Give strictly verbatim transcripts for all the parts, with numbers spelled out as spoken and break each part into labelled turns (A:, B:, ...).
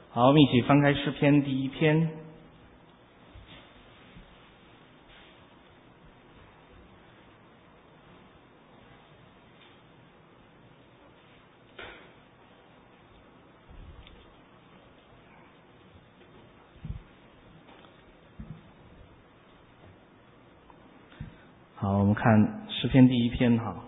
A: 好，我们一起翻开诗篇第一篇。好，我们看诗篇第一篇哈，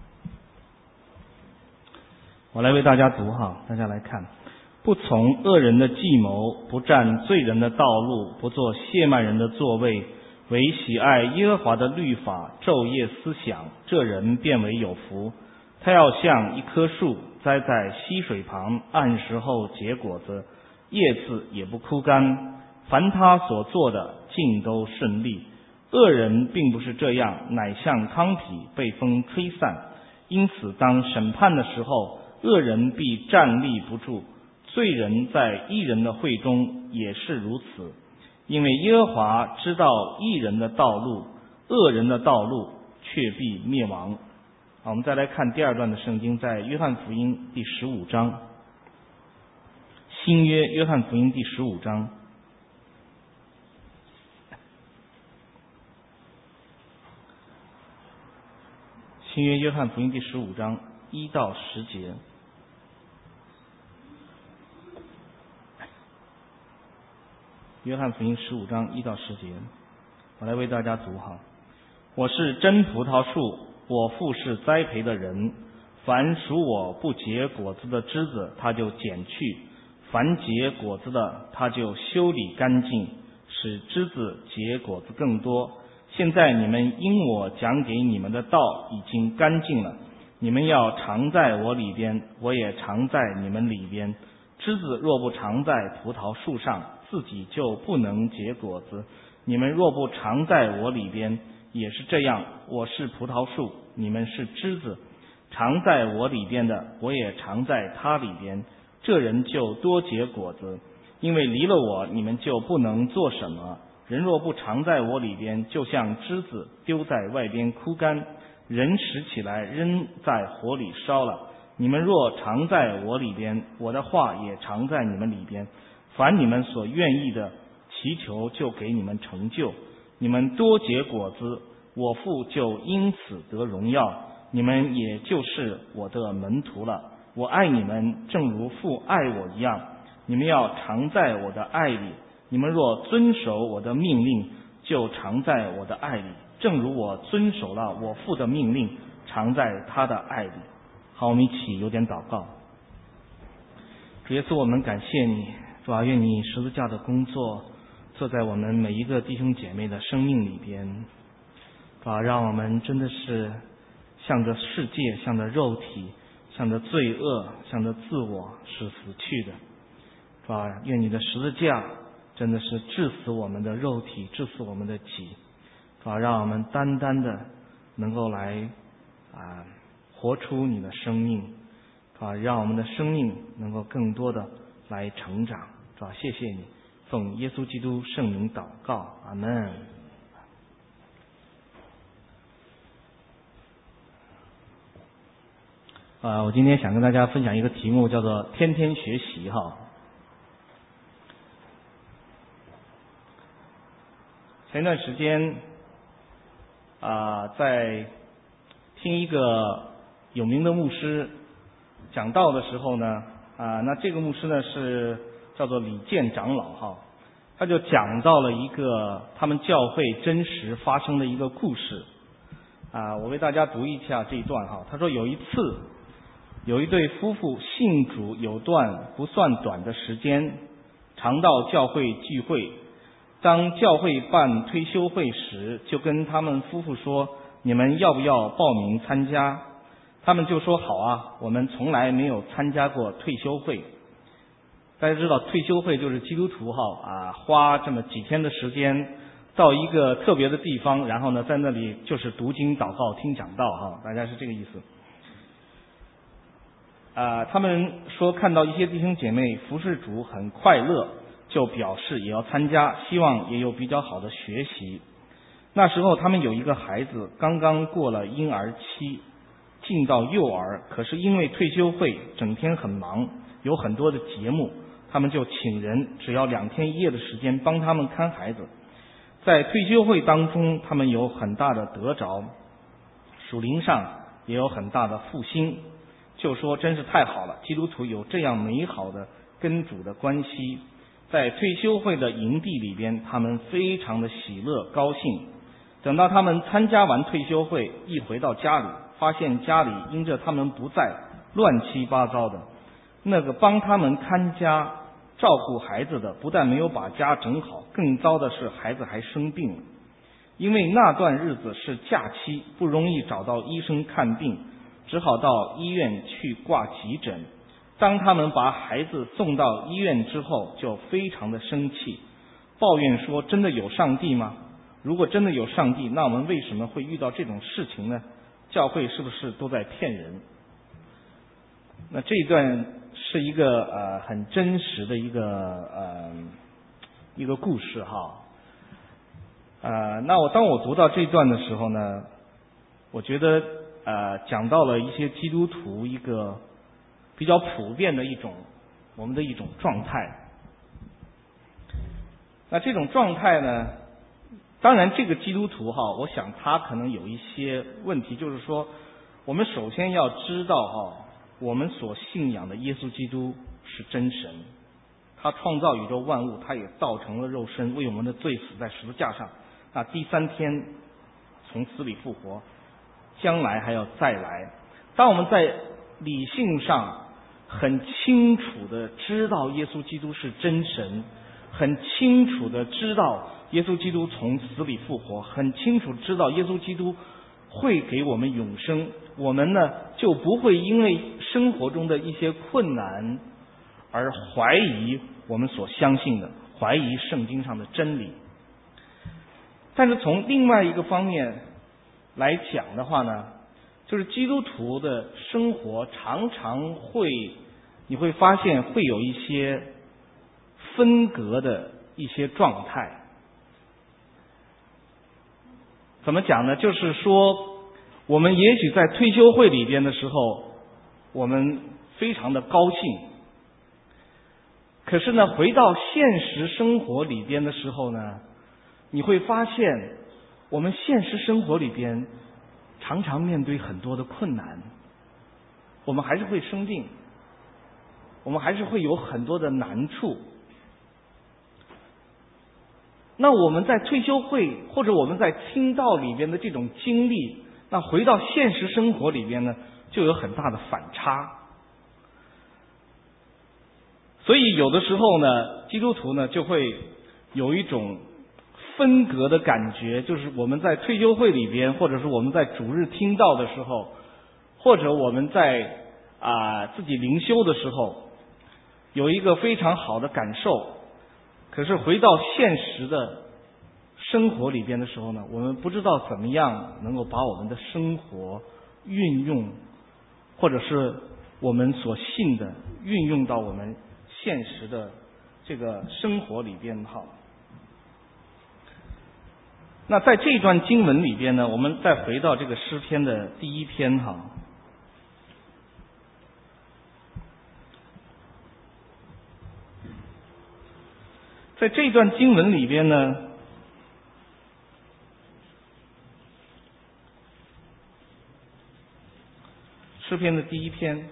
A: 我来为大家读哈，大家来看。不从恶人的计谋，不占罪人的道路，不做亵慢人的座位，唯喜爱耶和华的律法，昼夜思想，这人便为有福。他要像一棵树栽在溪水旁，按时候结果子，叶子也不枯干，凡他所做的尽都顺利。恶人并不是这样，乃像糠秕被风吹散。因此当审判的时候，恶人必站立不住，罪人在义人的会中也是如此。因为耶和华知道义人的道路，恶人的道路却必灭亡。好，我们再来看第二段的圣经，在约翰福音第十五章，新约约翰福音第十五章。新约约翰福音第十五章一到十节。约翰福音十五章一到十节，我来为大家读哈。我是真葡萄树，我父是栽培的人。凡属我不结果子的枝子，他就剪去；凡结果子的，他就修理干净，使枝子结果子更多。现在你们因我讲给你们的道已经干净了，你们要常在我里边，我也常在你们里边。枝子若不常在葡萄树上，自己就不能结果子。你们若不常在我里边，也是这样。我是葡萄树，你们是枝子。常在我里边的，我也常在他里边。这人就多结果子，因为离了我，你们就不能做什么。人若不常在我里边，就像枝子丢在外边枯干，人拾起来扔在火里烧了。你们若常在我里边，我的话也常在你们里边。凡你们所愿意的，祈求就给你们成就。你们多结果子，我父就因此得荣耀，你们也就是我的门徒了。我爱你们，正如父爱我一样。你们要常在我的爱里。你们若遵守我的命令，就常在我的爱里，正如我遵守了我父的命令，常在他的爱里。好，我们一起有点祷告。主耶稣，我们感谢你，主啊，愿你十字架的工作做在我们每一个弟兄姐妹的生命里边，主啊，让我们真的是向着世界，向着肉体，向着罪恶，向着自我是死去的。主啊，愿你的十字架真的是治死我们的肉体，治死我们的己，主啊，让我们单单的能够来啊活出你的生命，主啊，让我们的生命能够更多的来成长。主啊，谢谢你，奉耶稣基督圣名祷告，阿们。啊，我今天想跟大家分享一个题目，叫做天天学习哈。前段时间啊，在听一个有名的牧师讲道的时候呢，啊，那这个牧师呢是叫做李健长老哈，他就讲到了一个他们教会真实发生的一个故事啊，我为大家读一下这一段哈。他说有一次，有一对夫妇信主有段不算短的时间，常到教会聚会。当教会办退休会时，就跟他们夫妇说，你们要不要报名参加？他们就说好啊，我们从来没有参加过退休会。大家知道退休会就是基督徒哈啊，花这么几天的时间到一个特别的地方，然后呢在那里就是读经祷告听讲道哈，大家是这个意思。啊，他们说看到一些弟兄姐妹服侍主很快乐，就表示也要参加，希望也有比较好的学习。那时候他们有一个孩子刚刚过了婴儿期，进到幼儿，可是因为退休会整天很忙，有很多的节目， 他们就请人只要两天一夜的时间帮他们看孩子。在退休会当中，他们有很大的得着，属灵上也有很大的复兴，就说真是太好了，基督徒有这样美好的跟主的关系。在退休会的营地里边，他们非常的喜乐高兴。等到他们参加完退休会，一回到家里，发现家里因着他们不在，乱七八糟的。那个帮他们看家照顾孩子的不但没有把家整好，更糟的是孩子还生病了。因为那段日子是假期，不容易找到医生看病，只好到医院去挂急诊。当他们把孩子送到医院之后，就非常的生气，抱怨说：真的有上帝吗？如果真的有上帝，那我们为什么会遇到这种事情呢？教会是不是都在骗人？那这一段是一个呃很真实的一个呃一个故事哈。呃，那我当我读到这一段的时候呢，我觉得呃讲到了一些基督徒一个比较普遍的一种我们的一种状态。那这种状态呢，当然这个基督徒哈，我想他可能有一些问题，就是说我们首先要知道哈，我们所信仰的耶稣基督是真神，他创造宇宙万物，他也造成了肉身，为我们的罪死在十字架上，那第三天从死里复活，将来还要再来。当我们在理性上很清楚的知道耶稣基督是真神，很清楚的知道耶稣基督从死里复活，很清楚知道耶稣基督会给我们永生，我们呢就不会因为生活中的一些困难而怀疑我们所相信的，怀疑圣经上的真理。但是从另外一个方面来讲的话呢，就是基督徒的生活常常会，你会发现会有一些分隔的一些状态。怎么讲呢？就是说我们也许在退休会里边的时候，我们非常的高兴，可是呢回到现实生活里边的时候呢，你会发现我们现实生活里边常常面对很多的困难，我们还是会生病，我们还是会有很多的难处。那我们在退休会或者我们在听道里边的这种经历，那回到现实生活里边呢，就有很大的反差。所以有的时候呢，基督徒呢就会有一种分隔的感觉，就是我们在退休会里边，或者是我们在主日听道的时候，或者我们在啊、呃、自己灵修的时候，有一个非常好的感受。可是回到现实的生活里边的时候呢，我们不知道怎么样能够把我们的生活运用，或者是我们所信的运用到我们现实的这个生活里边哈。那在这段经文里边呢，我们再回到这个诗篇的第一篇哈。在这段经文里边呢，诗篇的第一篇，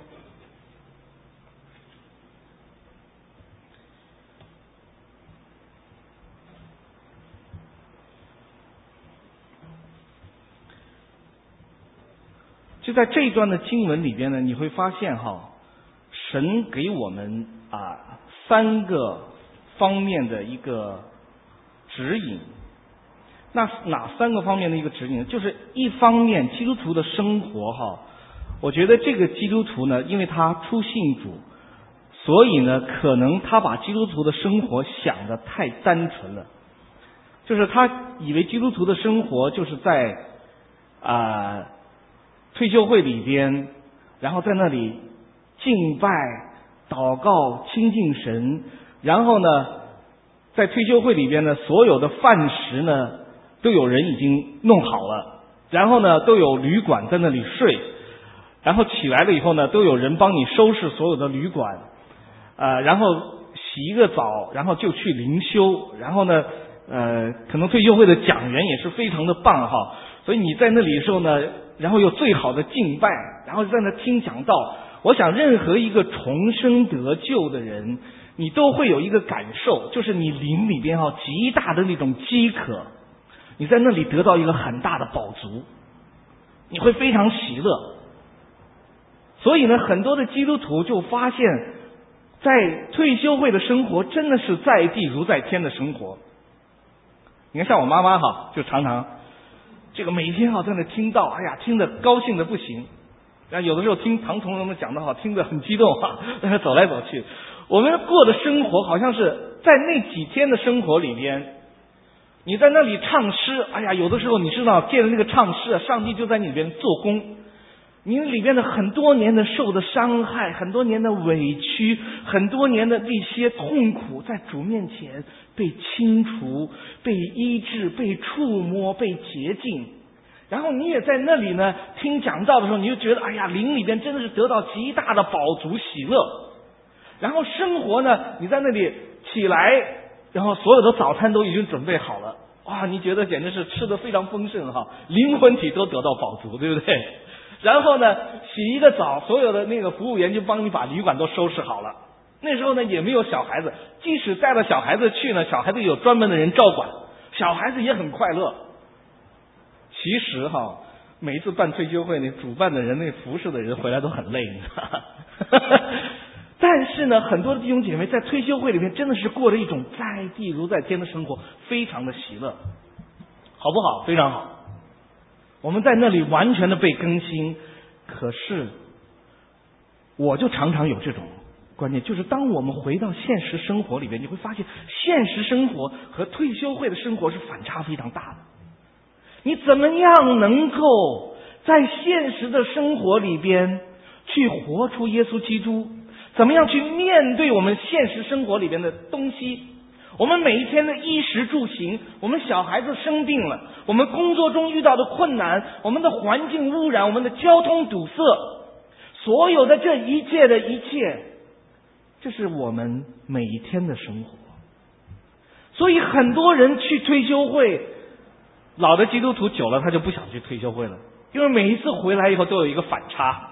A: 就在这一段的经文里边呢，你会发现哈，神给我们啊三个方面的一个指引。那哪三个方面的一个指引？就是一方面基督徒的生活哈，我觉得这个基督徒呢，因为他初信主，所以呢可能他把基督徒的生活想得太单纯了，就是他以为基督徒的生活就是在啊、呃、退休会里边，然后在那里敬拜祷告亲近神，然后呢在退休会里边呢，所有的饭食呢都有人已经弄好了，然后呢都有旅馆在那里睡，然后起来了以后呢都有人帮你收拾所有的旅馆，呃，然后洗一个澡，然后就去灵修，然后呢，呃，可能退休会的讲员也是非常的棒哈，所以你在那里的时候呢，然后有最好的敬拜，然后在那听讲道。我想任何一个重生得救的人，你都会有一个感受，就是你灵里边哈极大的那种饥渴，你在那里得到一个很大的饱足，你会非常喜乐。所以呢，很多的基督徒就发现，在退休会的生活真的是在地如在天的生活。你看，像我妈妈哈，就常常这个每天哈在那听到，哎呀，听得高兴的不行。然后有的时候听唐同仁们讲的好，听得很激动哈，在那走来走去。我们过的生活好像是在那几天的生活里边，你在那里唱诗，哎呀，有的时候你知道借着那个唱诗啊，上帝就在你里边做工。你里边的很多年的受的伤害，很多年的委屈，很多年的这些痛苦，在主面前被清除、被医治、被触摸、被洁净。然后你也在那里呢，听讲道的时候，你就觉得哎呀，灵里边真的是得到极大的饱足喜乐。然后生活呢，你在那里起来，然后所有的早餐都已经准备好了，哇，你觉得简直是吃得非常丰盛哈，灵魂体都得到饱足，对不对？然后呢，洗一个澡，所有的那个服务员就帮你把旅馆都收拾好了。那时候呢，也没有小孩子，即使带了小孩子去呢，小孩子有专门的人照管，小孩子也很快乐。其实哈，每一次办退休会，那主办的人、那服侍的人回来都很累，你知道吗？但是呢，很多的弟兄姐妹在退休会里面真的是过着一种在地如在天的生活，非常的喜乐，好不好？非常好。我们在那里完全的被更新。可是我就常常有这种观念，就是当我们回到现实生活里边，你会发现现实生活和退休会的生活是反差非常大的。你怎么样能够在现实的生活里边去活出耶稣基督？怎么样去面对我们现实生活里边的东西？我们每一天的衣食住行，我们小孩子生病了，我们工作中遇到的困难，我们的环境污染，我们的交通堵塞，所有的这一切的一切，这是我们每一天的生活。所以很多人去退休会，老的基督徒久了他就不想去退休会了，因为每一次回来以后都有一个反差。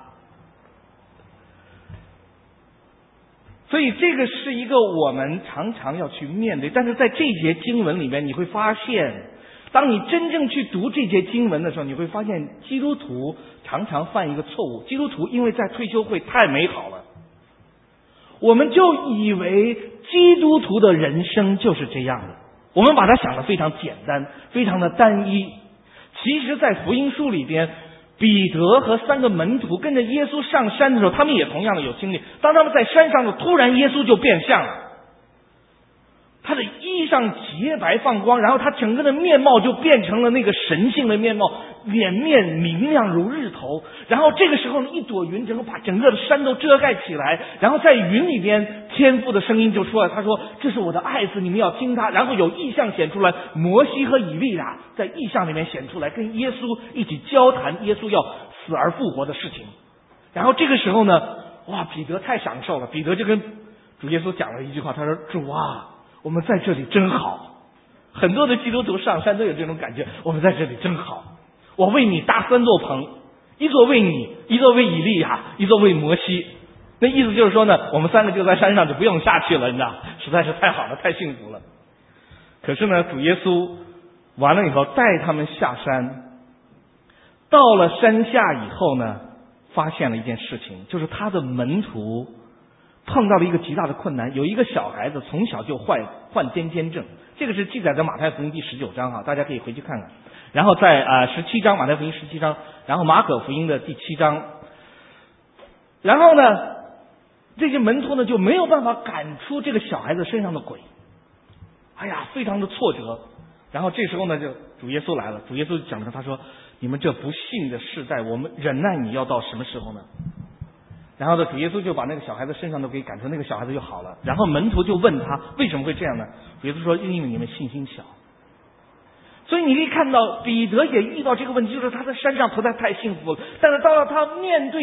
A: 所以这个是一个我们常常要去面对，但是在这节经文里面你会发现，当你真正去读这节经文的时候，你会发现基督徒常常犯一个错误。基督徒因为在退休会太美好了，我们就以为基督徒的人生就是这样的，我们把它想得非常简单，非常的单一。其实在福音书里边，彼得和三个门徒跟着耶稣上山的时候，他们也同样的有经历。当他们在山上的突然耶稣就变相了，他的衣裳洁白放光，然后他整个的面貌就变成了那个神性的面貌，脸面明亮如日头。然后这个时候一朵云整个把整个的山都遮盖起来，然后在云里边天父的声音就出来，他说这是我的爱子，你们要听他。然后有异象显出来，摩西和以利亚在异象里面显出来，跟耶稣一起交谈耶稣要死而复活的事情。然后这个时候呢，哇，彼得太享受了，彼得就跟主耶稣讲了一句话，他说主啊，我们在这里真好。很多的基督徒上山都有这种感觉，我们在这里真好，我为你搭三座棚，一座为你，一座为以利亚，一座为摩西。那意思就是说呢，我们三个就在山上就不用下去了，你知道，实在是太好了，太幸福了。可是呢，主耶稣完了以后带他们下山，到了山下以后呢，发现了一件事情，就是他的门徒碰到了一个极大的困难。有一个小孩子从小就患患癫痫症，这个是记载在马太福音第十九章哈，大家可以回去看看。然后在啊十七章，马太福音十七章，然后马可福音的第七章。然后呢，这些门徒呢就没有办法赶出这个小孩子身上的鬼，哎呀，非常的挫折。然后这时候呢，就主耶稣来了，主耶稣讲着，他说：“你们这不信的世代，我们忍耐你要到什么时候呢？”然后呢，主耶稣就把那个小孩子身上都给赶出，那个小孩子就好了。然后门徒就问他为什么会这样呢？主耶稣说：“因为你们信心小。”所以你可以看到，彼得也遇到这个问题，就是他在山上实在太幸福了，但是到了他面对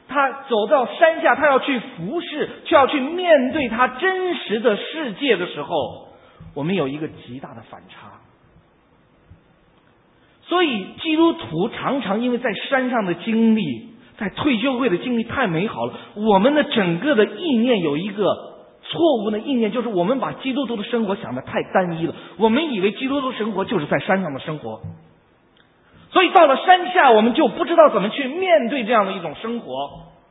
A: 他走到山下，他要去服侍，却要去面对他真实的世界的时候，我们有一个极大的反差。所以基督徒常常因为在山上的经历，在退休会的经历太美好了，我们的整个的意念有一个错误的意念，就是我们把基督徒的生活想得太单一了。我们以为基督徒生活就是在山上的生活，所以到了山下，我们就不知道怎么去面对这样的一种生活。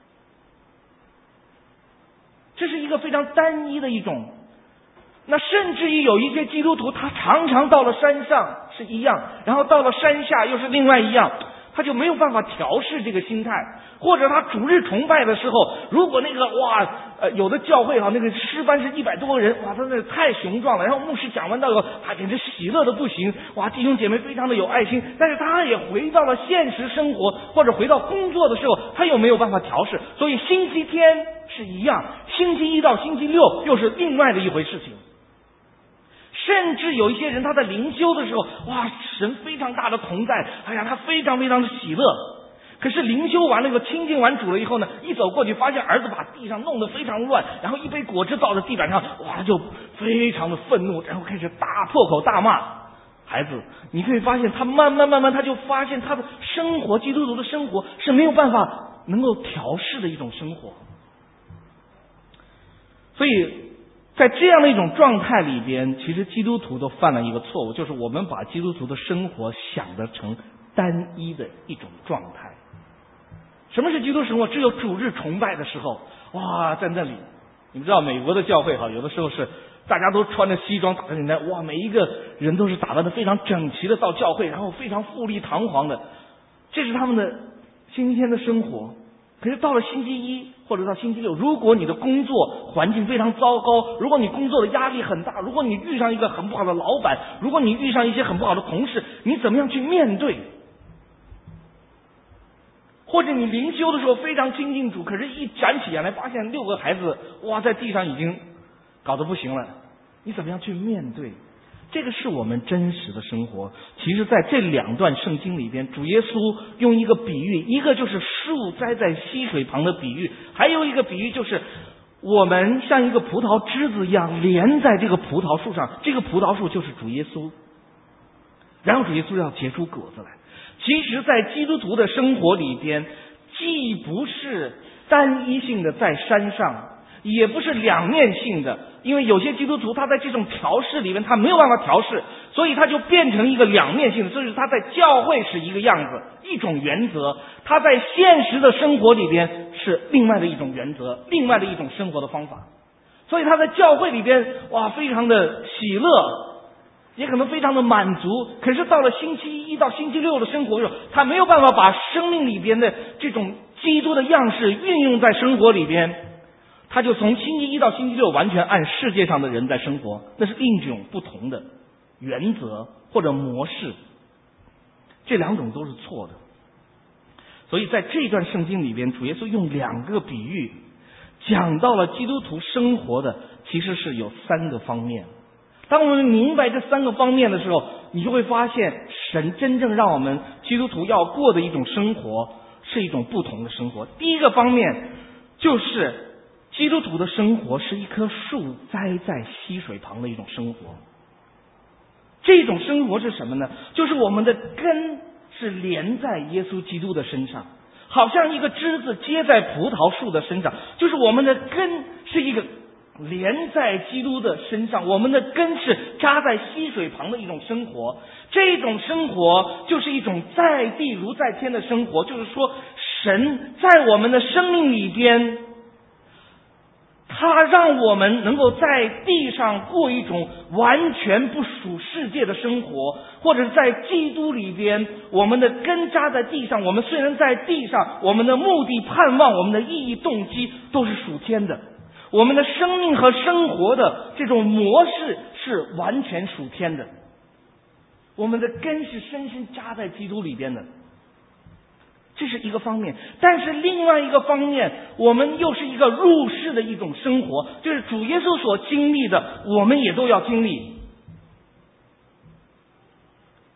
A: 这是一个非常单一的一种。那甚至于有一些基督徒，他常常到了山上是一样，然后到了山下又是另外一样，他就没有办法调试这个心态。或者他主日崇拜的时候，如果那个哇呃有的教会哈，那个诗班是一百多个人，哇，他那太雄壮了，然后牧师讲完到以后，他简直喜乐的不行，哇，弟兄姐妹非常的有爱心。但是他也回到了现实生活或者回到工作的时候，他又没有办法调试。所以星期天是一样，星期一到星期六又是另外的一回事情。甚至有一些人他在灵修的时候，哇，神非常大的同在，哎呀，他非常非常的喜乐。可是灵修完了以后，亲近完主了以后呢，一走过去发现儿子把地上弄得非常乱，然后一杯果汁倒在地板上，哇，他就非常的愤怒，然后开始大破口大骂孩子。你可以发现他慢慢慢慢他就发现他的生活，基督徒的生活是没有办法能够调试的一种生活。所以在这样的一种状态里边，其实基督徒都犯了一个错误，就是我们把基督徒的生活想得成单一的一种状态。什么是基督生活？只有主日崇拜的时候，哇，在那里，你们知道美国的教会哈，有的时候是大家都穿着西装打着领带，哇，每一个人都是打扮得非常整齐的到教会，然后非常富丽堂皇的，这是他们的星期天的生活。可是到了星期一或者到星期六，如果你的工作环境非常糟糕，如果你工作的压力很大，如果你遇上一个很不好的老板，如果你遇上一些很不好的同事，你怎么样去面对？或者你灵修的时候非常亲近主，可是一展起眼来发现六个孩子哇在地上已经搞得不行了，你怎么样去面对？这个是我们真实的生活。其实在这两段圣经里边，主耶稣用一个比喻，一个就是树栽在溪水旁的比喻，还有一个比喻就是我们像一个葡萄枝子一样连在这个葡萄树上，这个葡萄树就是主耶稣，然后主耶稣要结出果子来。其实在基督徒的生活里边，既不是单一性的在山上，也不是两面性的，因为有些基督徒他在这种调试里面他没有办法调试，所以他就变成一个两面性的，就是他在教会是一个样子，一种原则，他在现实的生活里边是另外的一种原则，另外的一种生活的方法。所以他在教会里边哇非常的喜乐，也可能非常的满足，可是到了星期一到星期六的生活中，他没有办法把生命里边的这种基督的样式运用在生活里边，他就从星期一到星期六完全按世界上的人在生活，那是另一种不同的原则或者模式，这两种都是错的。所以在这段圣经里边，主耶稣用两个比喻讲到了基督徒生活的其实是有三个方面。当我们明白这三个方面的时候，你就会发现神真正让我们基督徒要过的一种生活是一种不同的生活。第一个方面就是基督徒的生活是一棵树栽在溪水旁的一种生活。这种生活是什么呢？就是我们的根是连在耶稣基督的身上，好像一个枝子接在葡萄树的身上，就是我们的根是一个连在基督的身上，我们的根是扎在溪水旁的一种生活。这种生活就是一种在地如在天的生活，就是说神在我们的生命里边，他让我们能够在地上过一种完全不属世界的生活，或者在基督里边，我们的根扎在地上，我们虽然在地上，我们的目的盼望，我们的意义动机都是属天的，我们的生命和生活的这种模式是完全属天的，我们的根是深深扎在基督里边的，这是一个方面。但是另外一个方面，我们又是一个入世的一种生活，就是主耶稣所经历的我们也都要经历。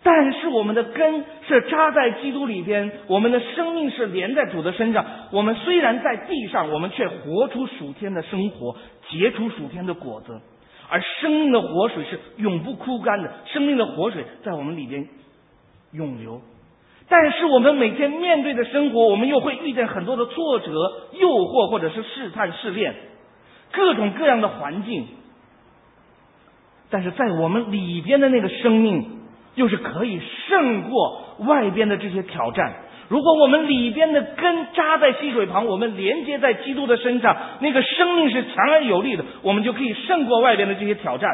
A: 但是我们的根是扎在基督里边，我们的生命是连在主的身上。我们虽然在地上，我们却活出属天的生活，结出属天的果子。而生命的活水是永不枯干的，生命的活水在我们里边永流。但是我们每天面对的生活，我们又会遇见很多的挫折、诱惑，或者是试探、试炼，各种各样的环境。但是在我们里边的那个生命，又是可以胜过外边的这些挑战。如果我们里边的根扎在溪水旁，我们连接在基督的身上，那个生命是强而有力的，我们就可以胜过外边的这些挑战。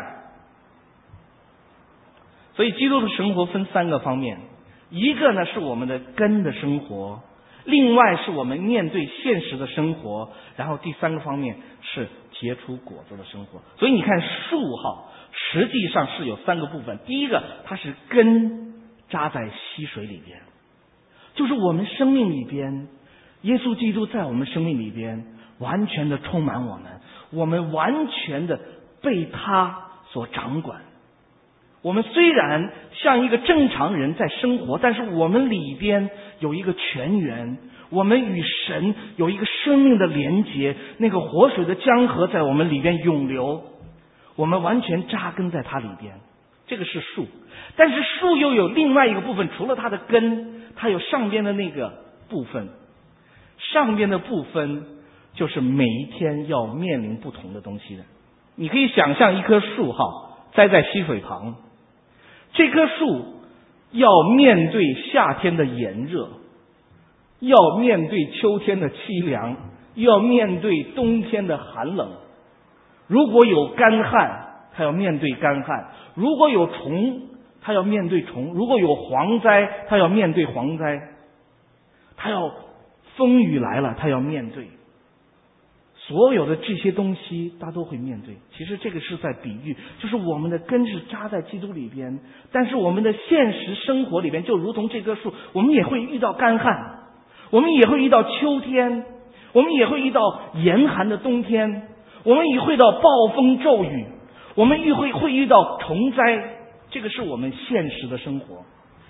A: 所以基督的生活分三个方面，一个呢是我们的根的生活，另外是我们面对现实的生活，然后第三个方面是结出果子的生活。所以你看树哈，实际上是有三个部分。第一个，它是根扎在溪水里边，就是我们生命里边，耶稣基督在我们生命里边完全的充满我们，我们完全的被他所掌管。我们虽然像一个正常人在生活，但是我们里边有一个泉源，我们与神有一个生命的连结，那个活水的江河在我们里边涌流，我们完全扎根在它里边。这个是树，但是树又有另外一个部分，除了它的根，它有上边的那个部分，上边的部分就是每一天要面临不同的东西的。你可以想象一棵树哈，栽在溪水旁，这棵树要面对夏天的炎热，要面对秋天的凄凉，又要面对冬天的寒冷。如果有干旱，它要面对干旱；如果有虫，它要面对虫；如果有蝗灾，它要面对蝗灾；它要风雨来了，它要面对。所有的这些东西它都会面对。其实这个是在比喻，就是我们的根是扎在基督里边，但是我们的现实生活里边就如同这棵树，我们也会遇到干旱，我们也会遇到秋天，我们也会遇到严寒的冬天，我们也会遇到暴风骤雨，我们也会会遇到虫灾，这个是我们现实的生活。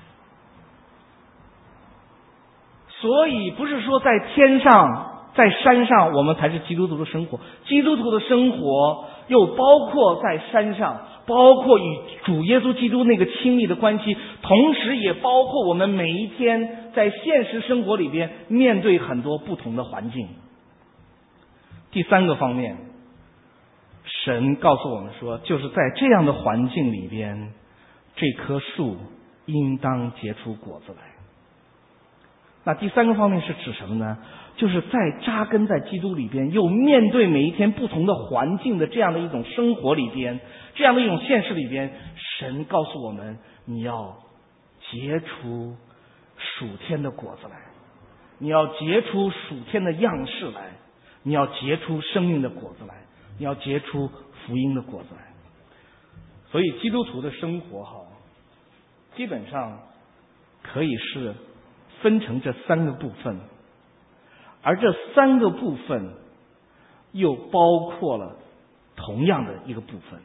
A: 所以不是说在天上在山上我们才是基督徒的生活，基督徒的生活又包括在山上，包括与主耶稣基督那个亲密的关系，同时也包括我们每一天在现实生活里边面对很多不同的环境。第三个方面，神告诉我们说，就是在这样的环境里边，这棵树应当结出果子来。那第三个方面是指什么呢？就是在扎根在基督里边，又面对每一天不同的环境的这样的一种生活里边，这样的一种现实里边，神告诉我们，你要结出属天的果子来，你要结出属天的样式来，你要结出生命的果子来，你要结出福音的果子来。所以基督徒的生活哈，基本上可以是分成这三个部分，而这三个部分又包括了同样的一个部分。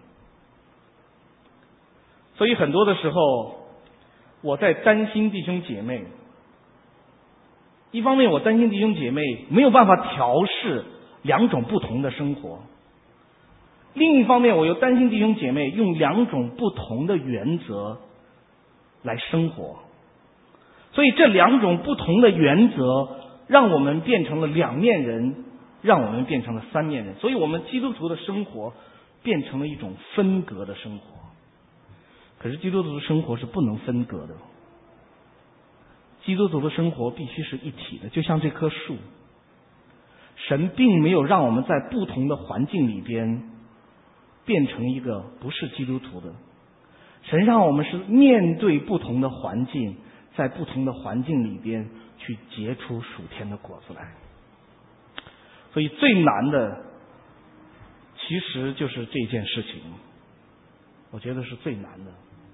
A: 所以很多的时候我在担心弟兄姐妹，一方面我担心弟兄姐妹没有办法调试两种不同的生活，另一方面我又担心弟兄姐妹用两种不同的原则来生活。所以这两种不同的原则让我们变成了两面人，让我们变成了三面人。所以我们基督徒的生活变成了一种分隔的生活。可是基督徒的生活是不能分隔的，基督徒的生活必须是一体的，就像这棵树，神并没有让我们在不同的环境里边变成一个不是基督徒的，神让我们是面对不同的环境，在不同的环境里边去结出属天的果子来。所以最难的其实就是这件事情，我觉得是最难的。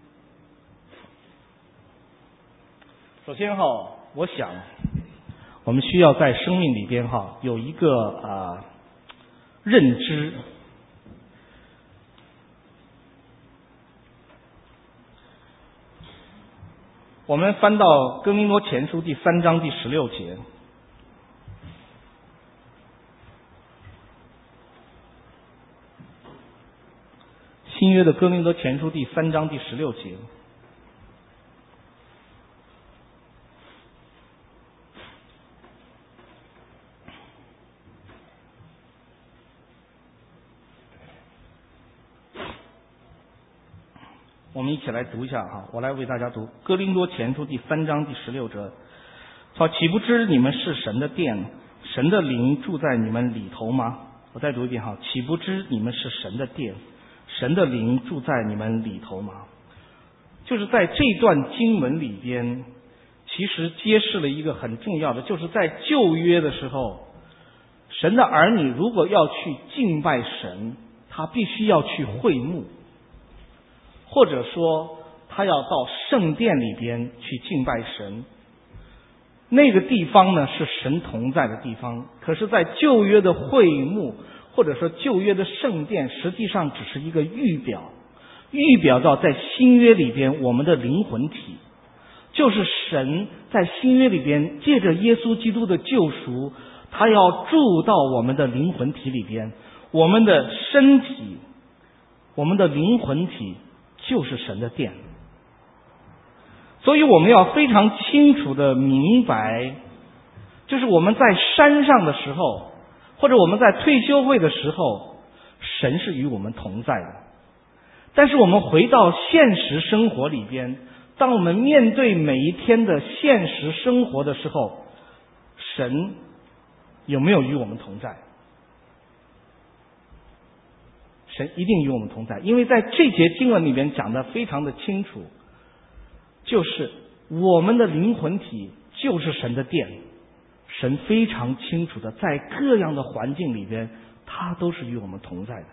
A: 首先哈，我想我们需要在生命里边哈有一个啊、呃、认知， 我们翻到哥林多前书第三章第十六节。新约的哥林多前书第三章第十六节。我们一起来读一下哈，我来为大家读哥林多前书第三章第十六节。说岂不知你们是神的殿，神的灵住在你们里头吗？我再读一遍哈，岂不知你们是神的殿，神的灵住在你们里头吗？就是在这段经文里边，其实揭示了一个很重要的，就是在旧约的时候，神的儿女如果要去敬拜神，他必须要去会幕，或者说他要到圣殿里边去敬拜神。那个地方呢是神同在的地方，可是在旧约的会幕或者说旧约的圣殿实际上只是一个预表，预表到在新约里边我们的灵魂体，就是神在新约里边借着耶稣基督的救赎，他要住到我们的灵魂体里边，我们的身体，我们的灵魂体就是神的殿。所以我们要非常清楚的明白，就是我们在山上的时候，或者我们在退休会的时候，神是与我们同在的。但是我们回到现实生活里边，当我们面对每一天的现实生活的时候，神有没有与我们同在？神一定与我们同在，因为在这节经文里面讲得非常的清楚，就是我们的灵魂体就是神的殿，神非常清楚的在各样的环境里边，他都是与我们同在的。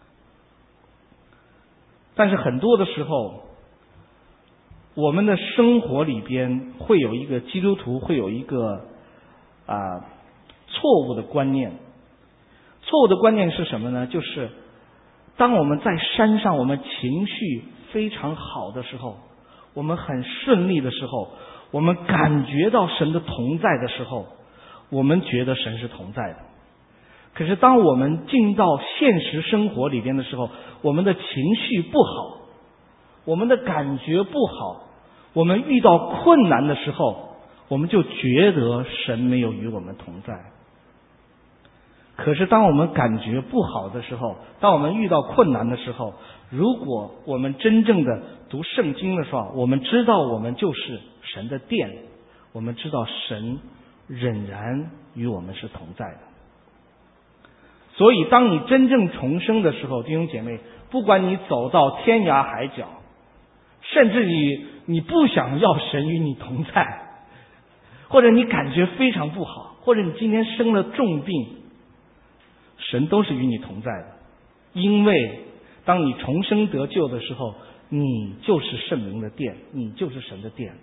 A: 但是很多的时候，我们的生活里边会有一个基督徒会有一个啊、呃、错误的观念。错误的观念是什么呢？就是当我们在山上，我们情绪非常好的时候，我们很顺利的时候，我们感觉到神的同在的时候，我们觉得神是同在的。可是当我们进到现实生活里边的时候，我们的情绪不好，我们的感觉不好，我们遇到困难的时候，我们就觉得神没有与我们同在。可是当我们感觉不好的时候，当我们遇到困难的时候，如果我们真正的读圣经的时候，我们知道我们就是神的殿，我们知道神仍然与我们是同在的。所以当你真正重生的时候，弟兄姐妹，不管你走到天涯海角，甚至于你不想要神与你同在，或者你感觉非常不好，或者你今天生了重病，神都是与你同在的。因为当你重生得救的时候，你就是圣灵的殿，你就是神的殿。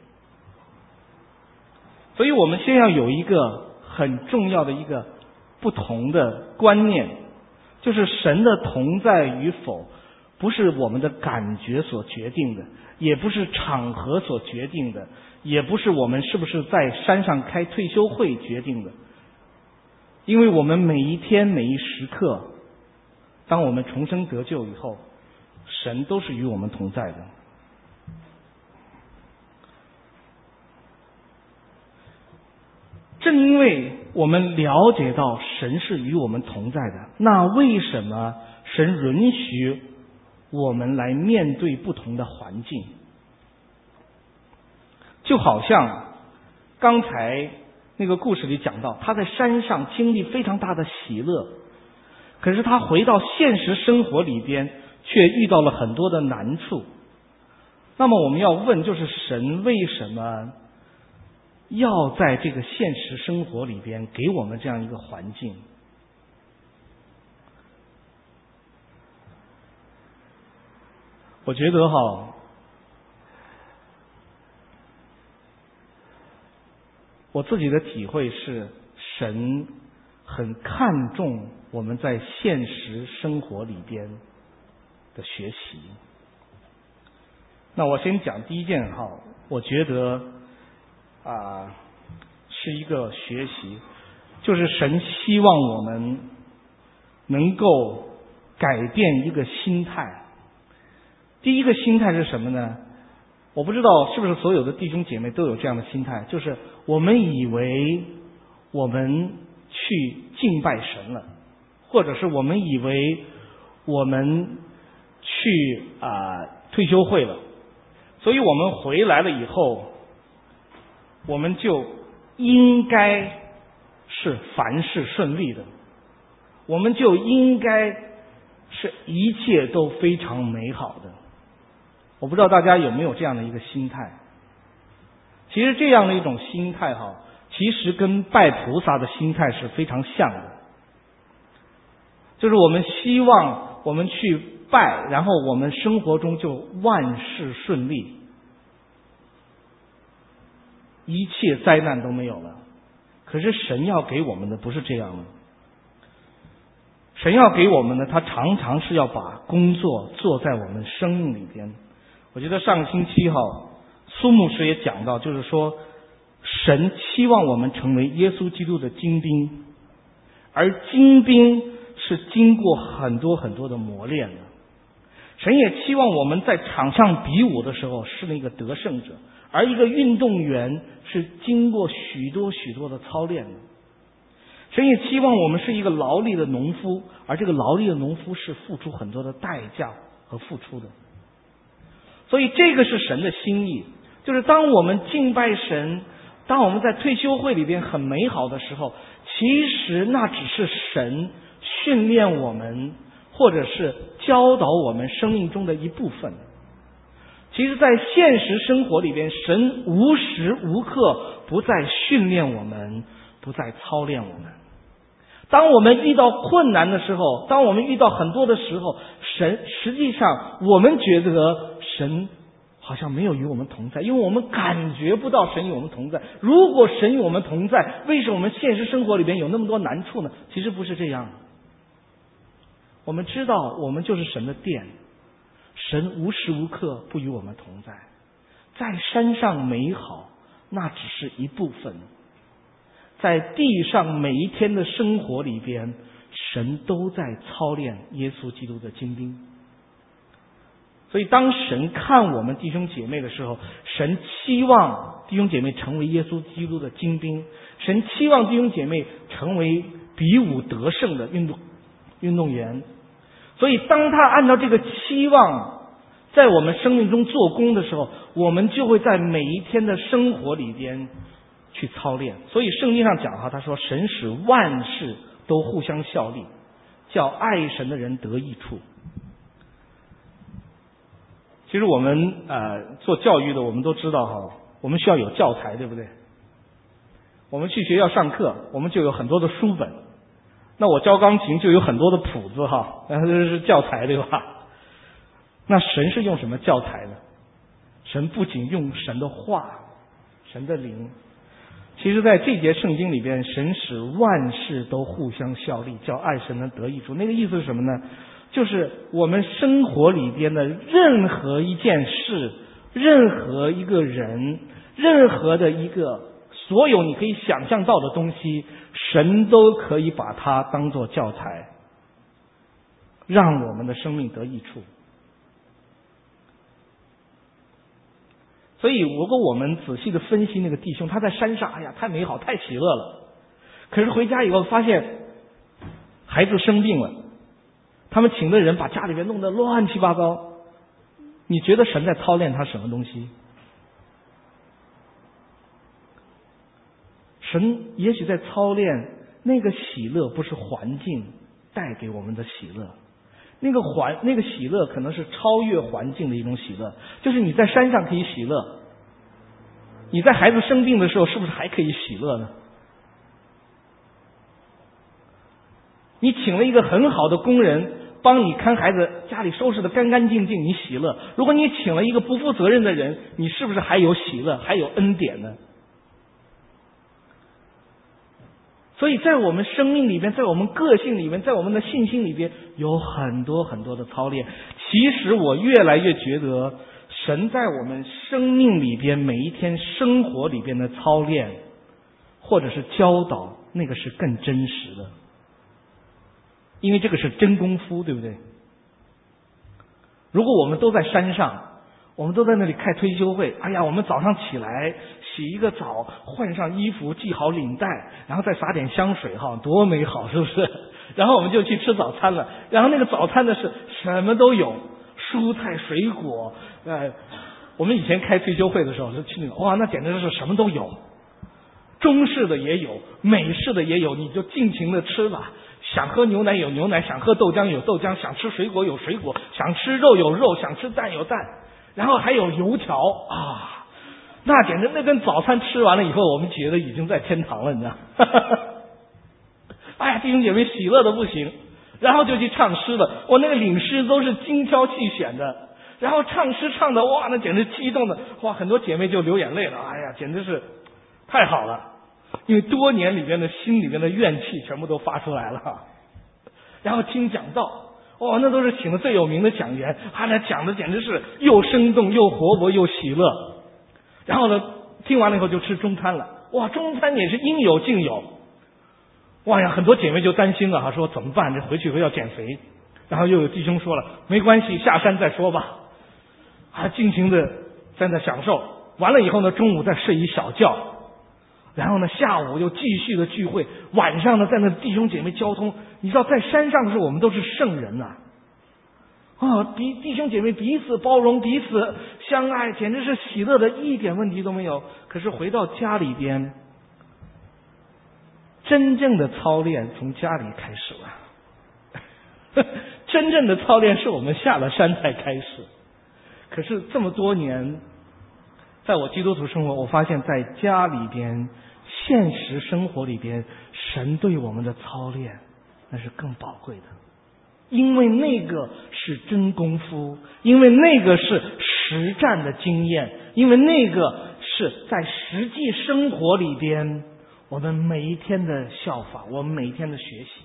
A: 所以我们先要有一个很重要的一个不同的观念，就是神的同在与否不是我们的感觉所决定的，也不是场合所决定的，也不是我们是不是在山上开退休会决定的。因为我们每一天每一时刻，当我们重生得救以后，神都是与我们同在的。正因为我们了解到神是与我们同在的，那为什么神允许我们来面对不同的环境？就好像刚才那个故事里讲到，他在山上经历非常大的喜乐，可是他回到现实生活里边却遇到了很多的难处。那么我们要问，就是神为什么要在这个现实生活里边给我们这样一个环境？我觉得哈，我自己的体会是，神很看重我们在现实生活里边的学习。 那我先讲第一件哈，我觉得啊、呃、是一个学习，就是神希望我们能够改变一个心态。第一个心态是什么呢？我不知道是不是所有的弟兄姐妹都有这样的心态，就是我们以为我们去敬拜神了，或者是我们以为我们去啊、呃、退休会了，所以我们回来了以后，我们就应该是凡事顺利的，我们就应该是一切都非常美好的。我不知道大家有没有这样的一个心态。其实这样的一种心态哈，其实跟拜菩萨的心态是非常像的，就是我们希望我们去拜，然后我们生活中就万事顺利，一切灾难都没有了。可是神要给我们的不是这样的，神要给我们的，他常常是要把工作做在我们生命里边。我觉得上个星期哈，苏牧师也讲到，就是说神期望我们成为耶稣基督的精兵，而精兵是经过很多很多的磨练的。神也期望我们在场上比武的时候是那个得胜者，而一个运动员是经过许多许多的操练的。神也期望我们是一个劳力的农夫，而这个劳力的农夫是付出很多的代价和付出的。所以这个是神的心意，就是当我们敬拜神，当我们在退休会里边很美好的时候，其实那只是神训练我们，或者是教导我们生命中的一部分。其实在现实生活里边，神无时无刻不在训练我们，不在操练我们。当我们遇到困难的时候，当我们遇到很多的时候，神实际上我们觉得神好像没有与我们同在，因为我们感觉不到神与我们同在。如果神与我们同在，为什么我们现实生活里边有那么多难处呢？其实不是这样。我们知道我们就是神的殿，神无时无刻不与我们同在。在山上美好，那只是一部分。在地上每一天的生活里边，神都在操练耶稣基督的精兵。所以当神看我们弟兄姐妹的时候，神期望弟兄姐妹成为耶稣基督的精兵，神期望弟兄姐妹成为比武得胜的运动运动员。所以当他按照这个期望在我们生命中做工的时候，我们就会在每一天的生活里边去操练。所以圣经上讲哈，他说神使万事都互相效力，叫爱神的人得益处。其实我们呃做教育的，我们都知道哈，我们需要有教材，对不对？我们去学校上课，我们就有很多的书本。那我教钢琴就有很多的谱子哈，那这是教材，对吧？那神是用什么教材呢？神不仅用神的话，神的灵。其实在这节圣经里边，神使万事都互相效力，叫爱神的得益处。那个意思是什么呢？就是我们生活里边的任何一件事，任何一个人，任何的一个所有你可以想象到的东西，神都可以把它当作教材，让我们的生命得益处。所以如果我们仔细的分析那个弟兄，他在山上，哎呀，太美好，太喜乐了。可是回家以后发现孩子生病了，他们请的人把家里面弄得乱七八糟。你觉得神在操练他什么东西？神也许在操练那个喜乐，不是环境带给我们的喜乐，那个环那个喜乐可能是超越环境的一种喜乐，就是你在山上可以喜乐，你在孩子生病的时候是不是还可以喜乐呢？你请了一个很好的工人帮你看孩子，家里收拾得干干净净，你喜乐。如果你请了一个不负责任的人，你是不是还有喜乐，还有恩典呢？所以在我们生命里边，在我们个性里边，在我们的信心里边，有很多很多的操练。其实我越来越觉得神在我们生命里边每一天生活里边的操练或者是教导，那个是更真实的，因为这个是真功夫，对不对？如果我们都在山上，我们都在那里开推修会，哎呀，我们早上起来洗一个澡，换上衣服，系好领带，然后再撒点香水，哈，多美好，是不是？然后我们就去吃早餐了，然后那个早餐的是什么都有，蔬菜水果，呃，我们以前开退休会的时候就去那个，哇，那简直是什么都有，中式的也有，美式的也有，你就尽情的吃吧。想喝牛奶有牛奶，想喝豆浆有豆浆，想吃水果有水果，想吃肉有肉，想吃蛋有蛋，然后还有油条啊，那简直那顿早餐吃完了以后，我们觉得已经在天堂了，你知道？哎呀，弟兄姐妹喜乐的不行，然后就去唱诗了。我那个领诗都是精挑细选的，然后唱诗唱的哇，那简直激动的哇，很多姐妹就流眼泪了。哎呀，简直是太好了，因为多年里边的心里边的怨气全部都发出来了。然后听讲道，哇，那都是请的最有名的讲员，他那讲的简直是又生动又活泼又喜乐。然后呢，听完了以后就吃中餐了，哇，中餐也是应有尽有。哇呀，很多姐妹就担心了哈，说怎么办？这回去以后要减肥。然后又有弟兄说了，没关系，下山再说吧。还尽情的在那享受。完了以后呢，中午再睡一小觉，然后呢，下午又继续的聚会，晚上呢，在那弟兄姐妹交通。你知道，在山上的时候，我们都是圣人呐、啊，啊，弟弟兄姐妹彼此包容，彼此相爱，简直是喜乐的，一点问题都没有。可是回到家里边，真正的操练从家里开始了。真正的操练是我们下了山才开始。可是这么多年，在我基督徒生活，我发现在家里边，现实生活里边，神对我们的操练那是更宝贵的，因为那个是真功夫，因为那个是实战的经验，因为那个是在实际生活里边我们每一天的效法，我们每一天的学习。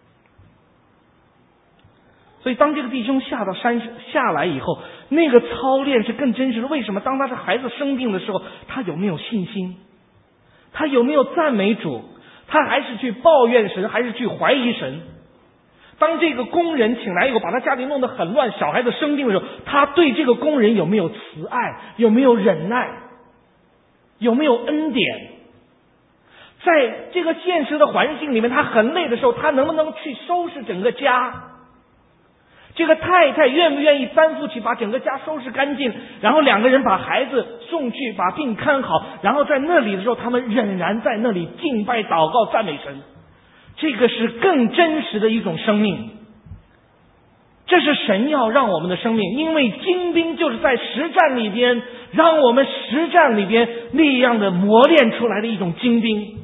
A: 所以当这个弟兄下到山下来以后，那个操练是更真实的。为什么？当他是孩子生病的时候，他有没有信心？他有没有赞美主？他还是去抱怨神，还是去怀疑神？当这个工人请来以后，把他家里弄得很乱，小孩子生病的时候，他对这个工人有没有慈爱？有没有忍耐？有没有恩典？在这个现实的环境里面，他很累的时候，他能不能去收拾整个家？这个太太愿不愿意担负起把整个家收拾干净，然后两个人把孩子送去，把病看好，然后在那里的时候，他们仍然在那里敬拜、祷告、赞美神。这个是更真实的一种生命，这是神要让我们的生命，因为精兵就是在实战里边，让我们实战里边那样的磨练出来的一种精兵。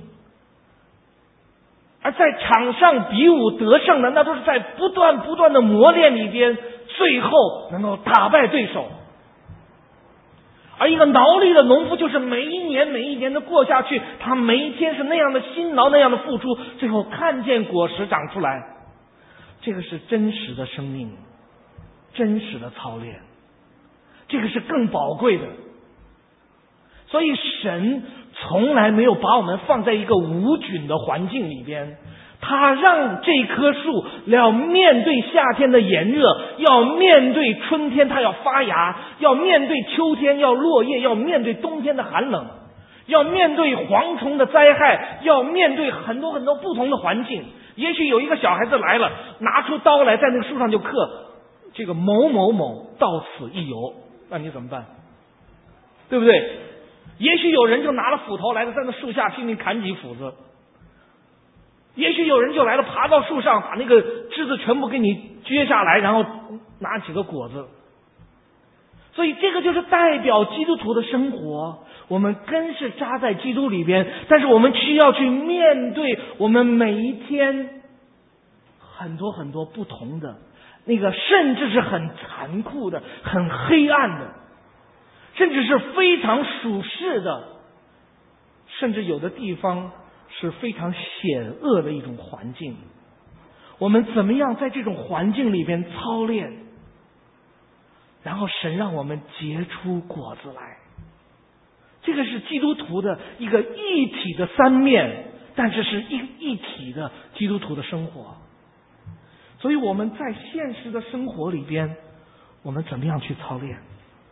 A: 而在场上比武得胜的，那都是在不断不断的磨练里边，最后能够打败对手。而一个劳力的农夫，就是每一年每一年的过下去，他每一天是那样的辛劳，那样的付出，最后看见果实长出来。这个是真实的生命，真实的操练，这个是更宝贵的。所以神从来没有把我们放在一个无菌的环境里边，他让这棵树要面对夏天的炎热，要面对春天它要发芽，要面对秋天要落叶，要面对冬天的寒冷，要面对蝗虫的灾害，要面对很多很多不同的环境。也许有一个小孩子来了，拿出刀来在那个树上就刻这个某某某到此一游，那你怎么办？对不对？也许有人就拿了斧头来了，在那树下拼命砍几斧子。也许有人就来了，爬到树上把那个枝子全部给你撅下来，然后拿几个果子。所以这个就是代表基督徒的生活，我们根是扎在基督里边，但是我们需要去面对我们每一天很多很多不同的那个，甚至是很残酷的、很黑暗的，甚至是非常属世的，甚至有的地方是非常险恶的一种环境。我们怎么样在这种环境里边操练，
B: 然后神让我们结出果子来。这个是基督徒的一个一体的三面，但是是一一体的基督徒的生活。所以我们在现实的生活里边，我们怎么样去操练？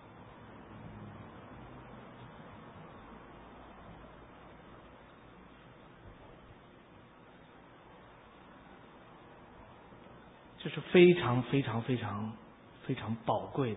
B: 这是非常非常非常非常宝贵的。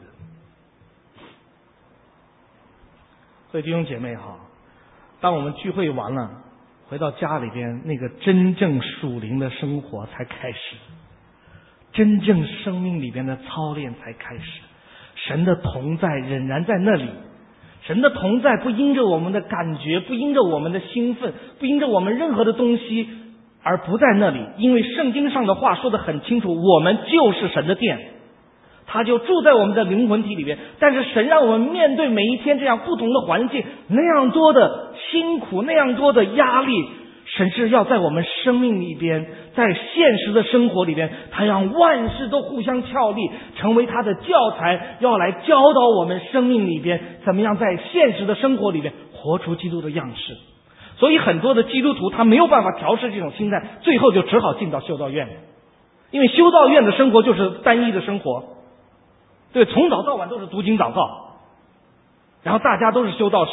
B: 所以弟兄姐妹哈，当我们聚会完了，回到家里边，那个真正属灵的生活才开始，真正生命里边的操练才开始。神的同在仍然在那里，神的同在不因着我们的感觉，不因着我们的兴奋，不因着我们任何的东西而不在那里。因为圣经上的话说得很清楚，我们就是神的殿，他就住在我们的灵魂体里边。但是神让我们面对每一天这样不同的环境，那样多的辛苦，那样多的压力，神是要在我们生命里边，在现实的生活里边，他让万事都互相效力，成为他的教材，要来教导我们生命里边怎么样在现实的生活里边活出基督的样式。所以很多的基督徒他没有办法调试这种心态，最后就只好进到修道院，因为修道院的生活就是单一的生活，对，从早到晚都是读经祷告，然后大家都是修道士，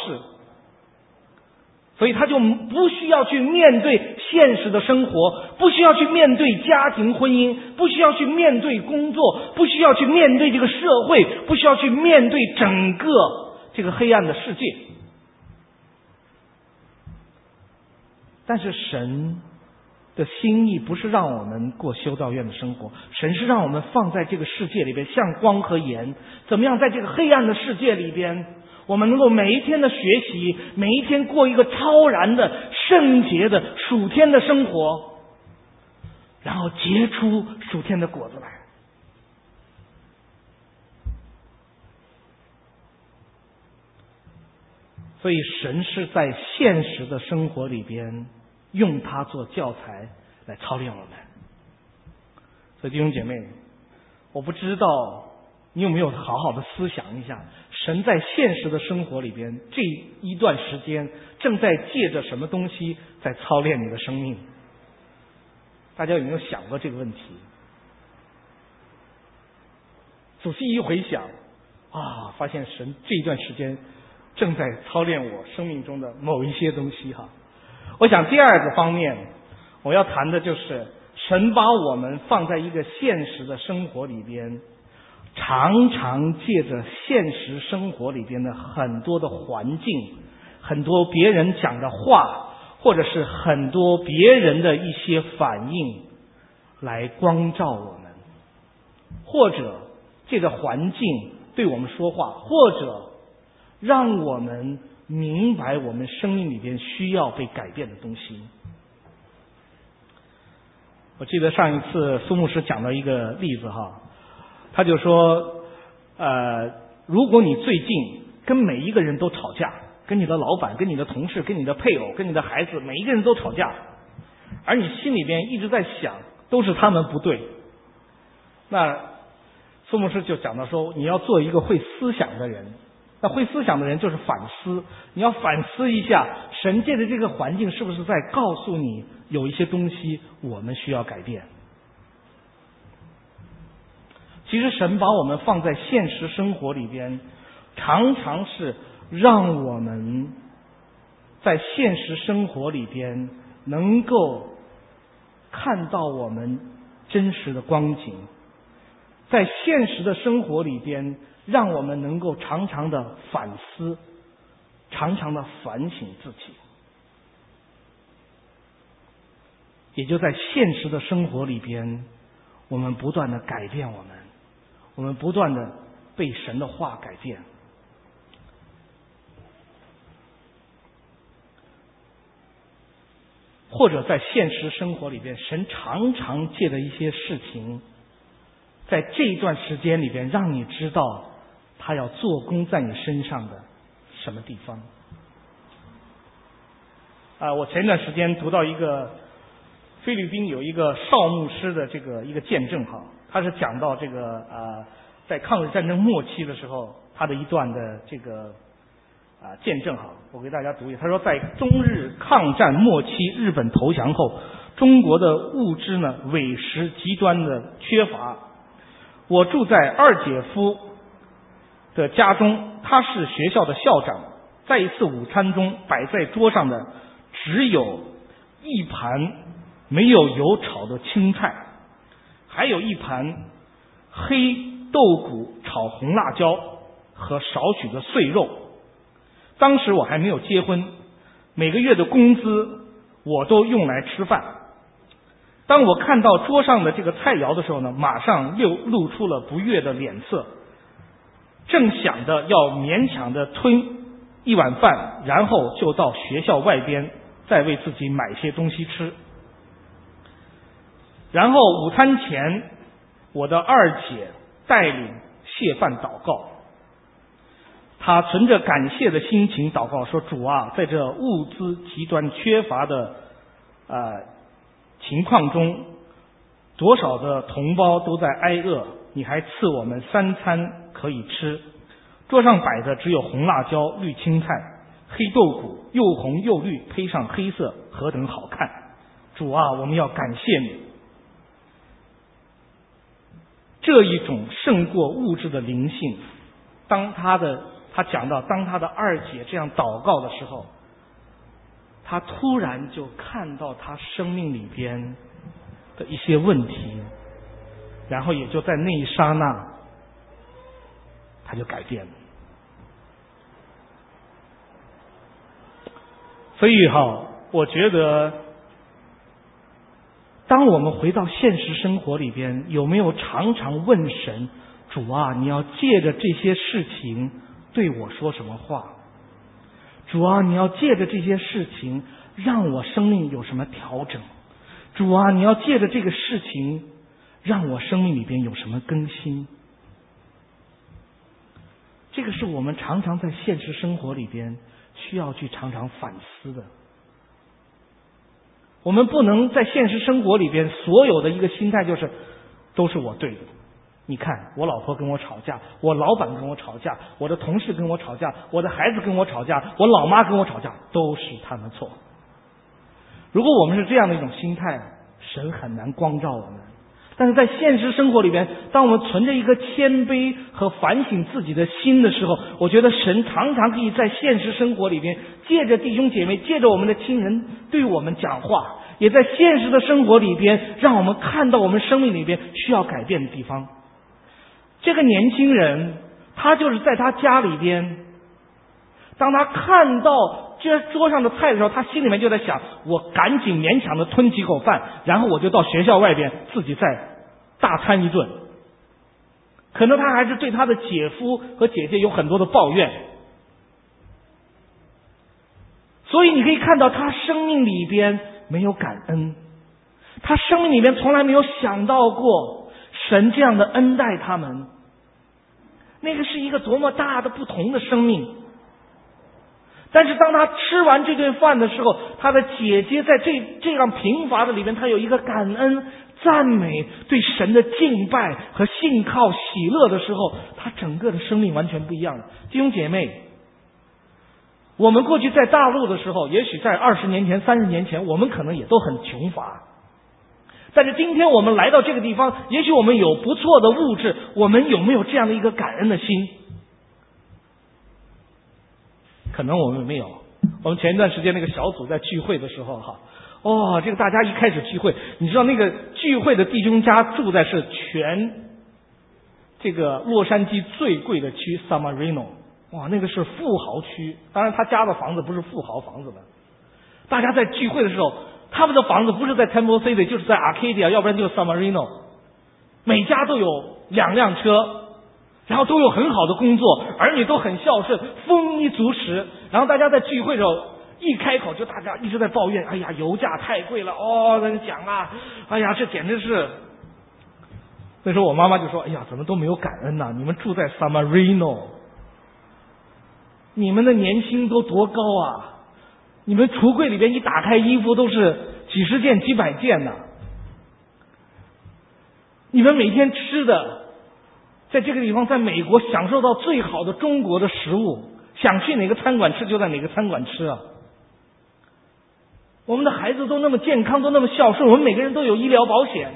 B: 所以他就不需要去面对现实的生活，不需要去面对家庭婚姻，不需要去面对工作，不需要去面对这个社会，不需要去面对整个这个黑暗的世界。但是神的心意不是让我们过修道院的生活，神是让我们放在这个世界里边，像光和盐，怎么样在这个黑暗的世界里边，我们能够每一天的学习，每一天过一个超然的圣洁的属天的生活，然后结出属天的果子来。所以神是在现实的生活里边用它做教材来操练我们。所以弟兄姐妹，我不知道你有没有好好的思想一下，神在现实的生活里边这一段时间正在借着什么东西在操练你的生命？大家有没有想过这个问题？仔细一回想啊，发现神这一段时间正在操练我生命中的某一些东西哈。我想第二个方面我要谈的就是神把我们放在一个现实的生活里边，常常借着现实生活里边的很多的环境，很多别人讲的话，或者是很多别人的一些反应来光照我们，或者这个环境对我们说话，或者让我们明白我们生命里边需要被改变的东西。我记得上一次苏牧师讲到一个例子哈，他就说呃，如果你最近跟每一个人都吵架，跟你的老板，跟你的同事，跟你的配偶，跟你的孩子，每一个人都吵架，而你心里边一直在想都是他们不对，那苏牧师就讲到说，你要做一个会思想的人。那会思想的人就是反思，你要反思一下神界的这个环境是不是在告诉你有一些东西我们需要改变。其实神把我们放在现实生活里边，常常是让我们在现实生活里边能够看到我们真实的光景，在现实的生活里边让我们能够常常的反思，常常的反省自己，也就在现实的生活里边，我们不断的改变我们，我们不断的被神的话改变。或者在现实生活里边，神常常借着一些事情，在这一段时间里边让你知道他要做工在你身上的什么地方。啊、呃，我前一段时间读到一个菲律宾有一个少牧师的这个一个见证哈，他是讲到这个呃在抗日战争末期的时候，他的一段的这个啊见证哈，我给大家读一下。他说，在中日抗战末期，日本投降后，中国的物资呢委实极端的缺乏。我住在二姐夫的家中，他是学校的校长。在一次午餐中，摆在桌上的只有一盘没有油炒的青菜，还有一盘黑豆骨炒红辣椒和少许的碎肉。当时我还没有结婚，每个月的工资我都用来吃饭。当我看到桌上的这个菜肴的时候呢，马上又露出了不悦的脸色，正想着要勉强的吞一碗饭，然后就到学校外边再为自己买些东西吃。然后午餐前，我的二姐带领谢饭祷告，她存着感谢的心情祷告说，主啊，在这物资极端缺乏的呃情况中，多少的同胞都在挨饿，你还赐我们三餐可以吃。桌上摆的只有红辣椒、绿青菜、黑豆骨，又红又绿，配上黑色，何等好看！主啊，我们要感谢你。这一种胜过物质的灵性，当他的他讲到，当他的二姐这样祷告的时候，他突然就看到他生命里边的一些问题，然后也就在那一刹那，他就改变了。所以哈，我觉得当我们回到现实生活里边，有没有常常问神，主啊，你要借着这些事情对我说什么话？主啊，你要借着这些事情让我生命有什么调整？主啊，你要借着这个事情让我生命里边有什么更新？这个是我们常常在现实生活里边需要去常常反思的。我们不能在现实生活里边所有的一个心态就是都是我对的。你看，我老婆跟我吵架，我老板跟我吵架，我的同事跟我吵架，我的孩子跟我吵架，我老妈跟我吵架，都是他们错。如果我们是这样的一种心态，神很难光照我们。但是在现实生活里边，当我们存着一个谦卑和反省自己的心的时候，我觉得神常常可以在现实生活里边借着弟兄姐妹，借着我们的亲人对我们讲话，也在现实的生活里边让我们看到我们生命里边需要改变的地方。这个年轻人，他就是在他家里边，当他看到这桌上的菜的时候，他心里面就在想，我赶紧勉强的吞几口饭，然后我就到学校外边自己再大餐一顿。可能他还是对他的姐夫和姐姐有很多的抱怨，所以你可以看到他生命里边没有感恩，他生命里边从来没有想到过神这样的恩待他们。那个是一个多么大的不同的生命。但是当他吃完这顿饭的时候，他的姐姐在这这样贫乏的里面，他有一个感恩、赞美、对神的敬拜和信靠、喜乐的时候，他整个的生命完全不一样了。弟兄姐妹，我们过去在大陆的时候，也许在二十年前、三十年前，我们可能也都很穷乏。但是今天我们来到这个地方，也许我们有不错的物质，我们有没有这样的一个感恩的心？可能我们没有。我们前一段时间那个小组在聚会的时候哈，哦，这个大家一开始聚会，你知道那个聚会的弟兄家住在是全这个洛杉矶最贵的区 San Marino， 哇，那个是富豪区。当然他家的房子不是富豪房子的。大家在聚会的时候，他们的房子不是在 Temple City 就是在 Arcadia， 要不然就是 San Marino， 每家都有两辆车，然后都有很好的工作，儿女都很孝顺，丰衣足食。然后大家在聚会的时候一开口就大家一直在抱怨，哎呀，油价太贵了，哦，在那讲啊，哎呀，这简直是。那时候我妈妈就说，哎呀，怎么都没有感恩呐、啊、你们住在 San Marino， 你们的年薪都多高啊，你们橱柜里边一打开衣服都是几十件几百件呢、啊，你们每天吃的在这个地方，在美国享受到最好的中国的食物，想去哪个餐馆吃就在哪个餐馆吃啊。我们的孩子都那么健康，都那么孝顺，我们每个人都有医疗保险，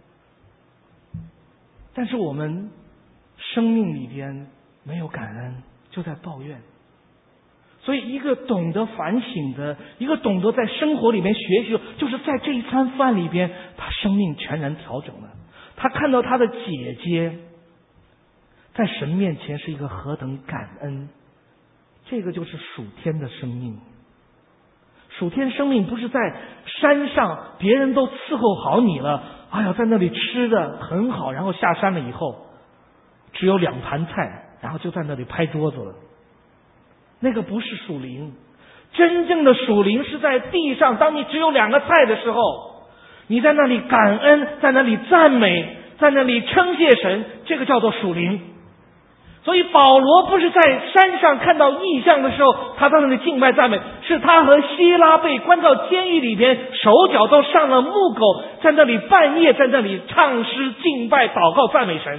B: 但是我们生命里边没有感恩，就在抱怨。所以一个懂得反省的，一个懂得在生活里面学习，就是在这一餐饭里边，他生命全然调整了。他看到他的姐姐在神面前是一个何等感恩，这个就是属天的生命。属天生命不是在山上别人都伺候好你了，哎呀，在那里吃的很好，然后下山了以后只有两盘菜，然后就在那里拍桌子了。那个不是属灵，真正的属灵是在地上，当你只有两个菜的时候，你在那里感恩，在那里赞美，在那里称谢神，这个叫做属灵。所以保罗不是在山上看到异象的时候他在那里敬拜赞美，是他和希拉被关到监狱里边，手脚都上了木狗，在那里半夜在那里唱诗敬拜祷告赞美神，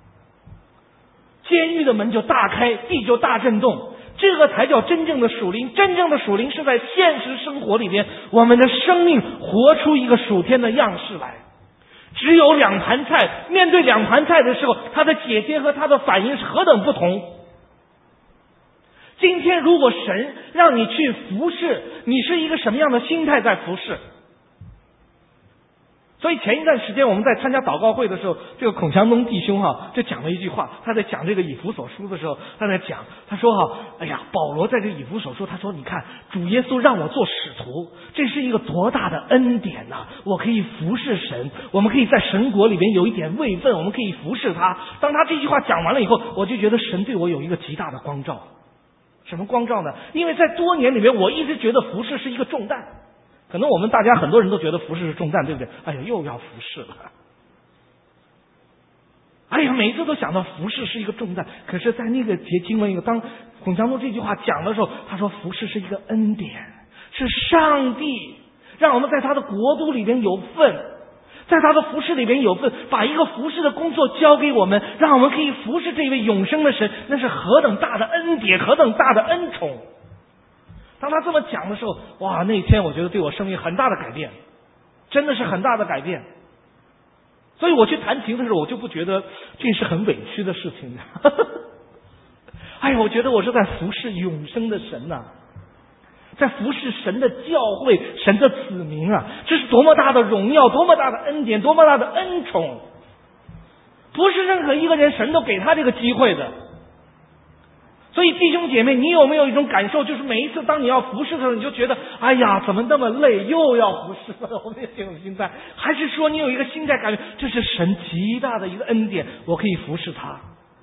B: 监狱的门就大开，地就大震动，这个才叫真正的属灵。真正的属灵是在现实生活里边，我们的生命活出一个属天的样式来。只有两盘菜，面对两盘菜的时候，他的姐姐和他的反应是何等不同。今天如果神让你去服侍，你是一个什么样的心态在服侍？所以前一段时间我们在参加祷告会的时候，这个孔祥东弟兄哈、啊、就讲了一句话，他在讲这个以弗所书的时候，他在讲，他说哈、啊，哎呀，保罗在这个以弗所书，他说你看主耶稣让我做使徒，这是一个多大的恩典呐、啊！我可以服侍神，我们可以在神国里边有一点位分，我们可以服侍他。当他这句话讲完了以后，我就觉得神对我有一个极大的光照。什么光照呢？因为在多年里面，我一直觉得服侍是一个重担。可能我们大家很多人都觉得服侍是重担，对不对？哎呀，又要服侍了。哎呀，每一次都想到服侍是一个重担。可是在那个节经文里，当孔祥东这句话讲的时候，他说服侍是一个恩典，是上帝让我们在他的国度里边有份，在他的服侍里边有份，把一个服侍的工作交给我们，让我们可以服侍这一位永生的神，那是何等大的恩典，何等大的恩宠。当他这么讲的时候，哇，那一天我觉得对我生命很大的改变，真的是很大的改变。所以我去弹琴的时候，我就不觉得这是很委屈的事情。哎呀，我觉得我是在服侍永生的神呐、啊，在服侍神的教会，神的子民啊，这是多么大的荣耀，多么大的恩典，多么大的恩宠，不是任何一个人神都给他这个机会的。所以弟兄姐妹，你有没有一种感受，就是每一次当你要服侍的时候，你就觉得哎呀怎么那么累，又要服侍了，我们有这种心态？还是说你有一个心态感觉这是神极大的一个恩典，我可以服侍他？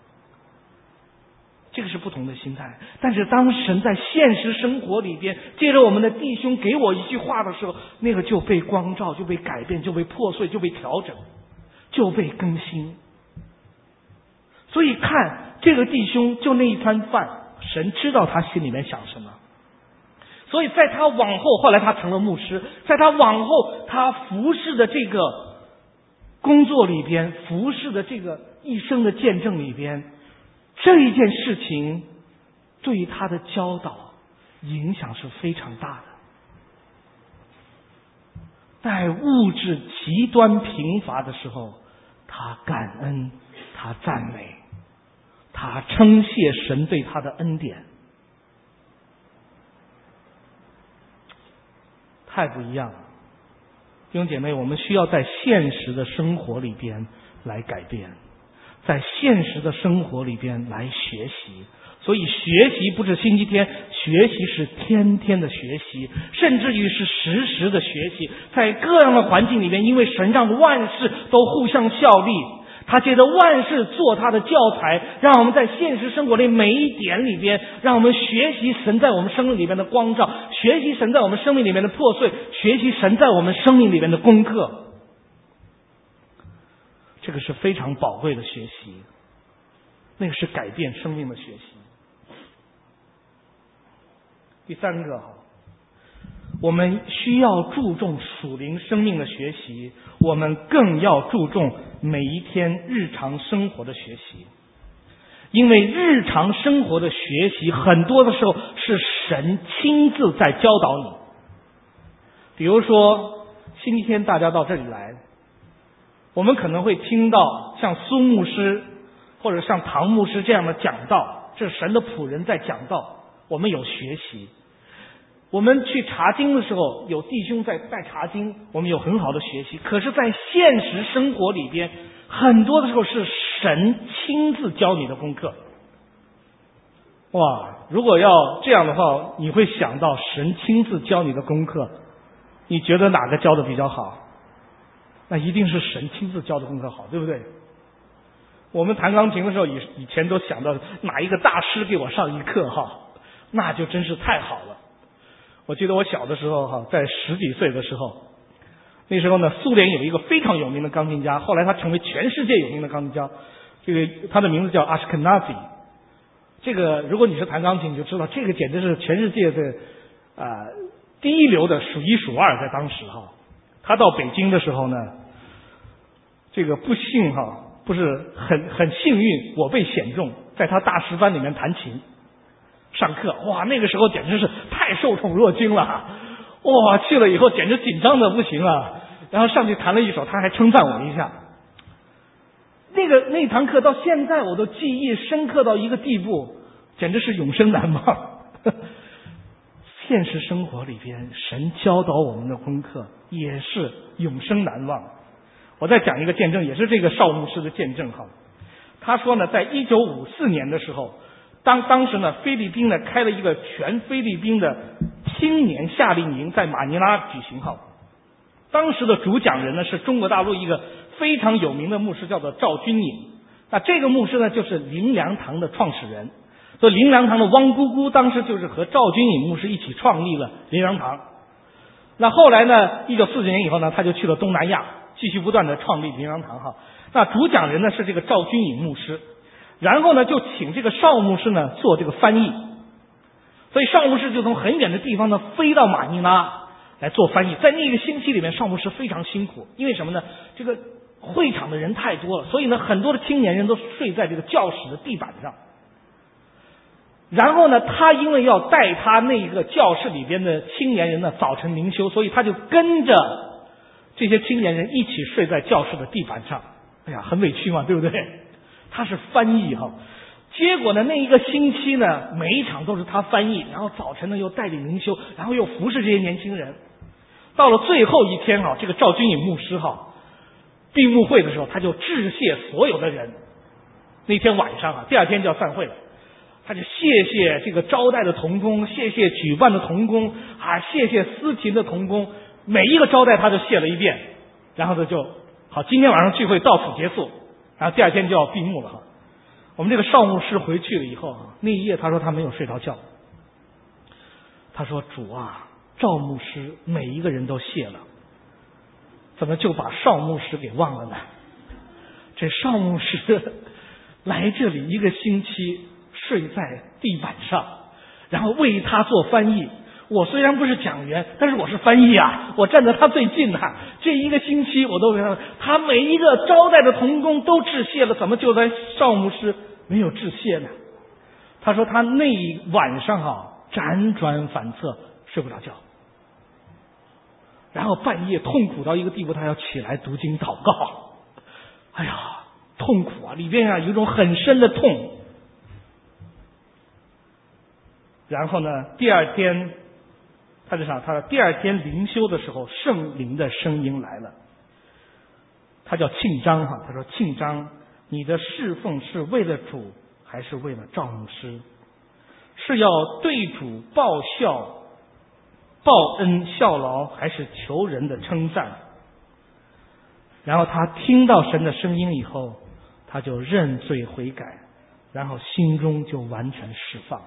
B: 这个是不同的心态。但是当神在现实生活里边借着我们的弟兄给我一句话的时候，那个就被光照，就被改变，就被破碎，就被调整，就被更新。所以看这个弟兄，就那一餐饭，神知道他心里面想什么。所以在他往后，后来他成了牧师，在他往后他服侍的这个工作里边，服侍的这个一生的见证里边，这一件事情对于他的教导影响是非常大的。在物质极端贫乏的时候，他感恩，他赞美，他称谢神对他的恩典，太不一样了。弟兄姐妹，我们需要在现实的生活里边来改变，在现实的生活里边来学习。所以学习不是星期天，学习是天天的学习，甚至于是时时的学习。在各样的环境里边，因为神让万事都互相效力，他借着万事做他的教材，让我们在现实生活里每一点里边，让我们学习神在我们生命里面的光照，学习神在我们生命里面的破碎，学习神在我们生命里面的功课。这个是非常宝贵的学习，那个是改变生命的学习。第三个哈， 我们需要注重属灵生命的学习，我们更要注重每一天日常生活的学习。因为日常生活的学习很多的时候是神亲自在教导你。比如说星期天大家到这里来，我们可能会听到像苏牧师或者像唐牧师这样的讲道，这是神的仆人在讲道，我们有学习。我们去查经的时候，有弟兄在在查经，我们有很好的学习。可是在现实生活里边，很多的时候是神亲自教你的功课。哇，如果要这样的话，你会想到神亲自教你的功课，你觉得哪个教的比较好？那一定是神亲自教的功课好，对不对？我们弹钢琴的时候，以以前都想到哪一个大师给我上一课哈，那就真是太好了。我记得我小的时候哈，在十几岁的时候，那时候呢，苏联有一个非常有名的钢琴家，后来他成为全世界有名的钢琴家，这个他的名字叫阿什肯纳兹。这个如果你是弹钢琴，你就知道这个简直是全世界的啊、呃、第一流的，数一数二，在当时哈。他到北京的时候呢，这个不幸哈，不是很很幸运，我被选中，在他大师班里面弹琴。上课，哇，那个时候简直是太受宠若惊了，哇，去了以后简直紧张的不行啊，然后上去弹了一首，他还称赞我一下。那个那堂课到现在我都记忆深刻到一个地步，简直是永生难忘。现实生活里边，神教导我们的功课也是永生难忘。我再讲一个见证，也是这个邵牧师的见证哈。他说呢，在一九五四年的时候，当当时呢，菲律宾呢开了一个全菲律宾的青年夏令营，在马尼拉举行哈。当时的主讲人呢是中国大陆一个非常有名的牧师，叫做赵君颖。那这个牧师呢，就是灵粮堂的创始人。所以灵粮堂的汪姑姑当时就是和赵君颖牧师一起创立了灵粮堂。那后来呢，一九四九年以后呢，他就去了东南亚，继续不断的创立灵粮堂哈。那主讲人呢是这个赵君颖牧师。然后呢，就请这个邵牧师呢做这个翻译，所以邵牧师就从很远的地方呢飞到马尼拉来做翻译。在那个星期里面，邵牧师非常辛苦，因为什么呢？这个会场的人太多了，所以呢，很多的青年人都睡在这个教室的地板上。然后呢，他因为要带他那个教室里边的青年人呢早晨灵修，所以他就跟着这些青年人一起睡在教室的地板上。哎呀，很委屈嘛，对不对？他是翻译哈，结果呢，那一个星期呢，每一场都是他翻译，然后早晨呢又带领灵修，然后又服侍这些年轻人。到了最后一天哈，这个赵君颖牧师哈，闭幕会的时候，他就致谢所有的人。那天晚上啊，第二天就要散会了，他就谢谢这个招待的同工，谢谢举办的同工啊，谢谢司琴的同工，每一个招待他就谢了一遍，然后呢就好，今天晚上聚会到此结束。然后第二天就要闭幕了哈。我们这个邵牧师回去了以后啊，那一夜他说他没有睡着觉。他说：“主啊，赵牧师每一个人都谢了，怎么就把邵牧师给忘了呢？这邵牧师来这里一个星期，睡在地板上，然后为他做翻译。我虽然不是讲员，但是我是翻译啊，我站在他最近呐、啊。这一个星期我都为他，他每一个招待的同工都致谢了，怎么就在邵牧师没有致谢呢？”他说他那一晚上啊，辗转反侧，睡不着觉，然后半夜痛苦到一个地步，他要起来读经祷告。哎呀，痛苦啊，里边啊有一种很深的痛。然后呢，第二天。他就想，他第二天灵修的时候，圣灵的声音来了。他叫庆章哈，他说：“庆章，你的侍奉是为了主，还是为了赵牧师？是要对主报效、报恩效劳，还是求人的称赞？”然后他听到神的声音以后，他就认罪悔改，然后心中就完全释放。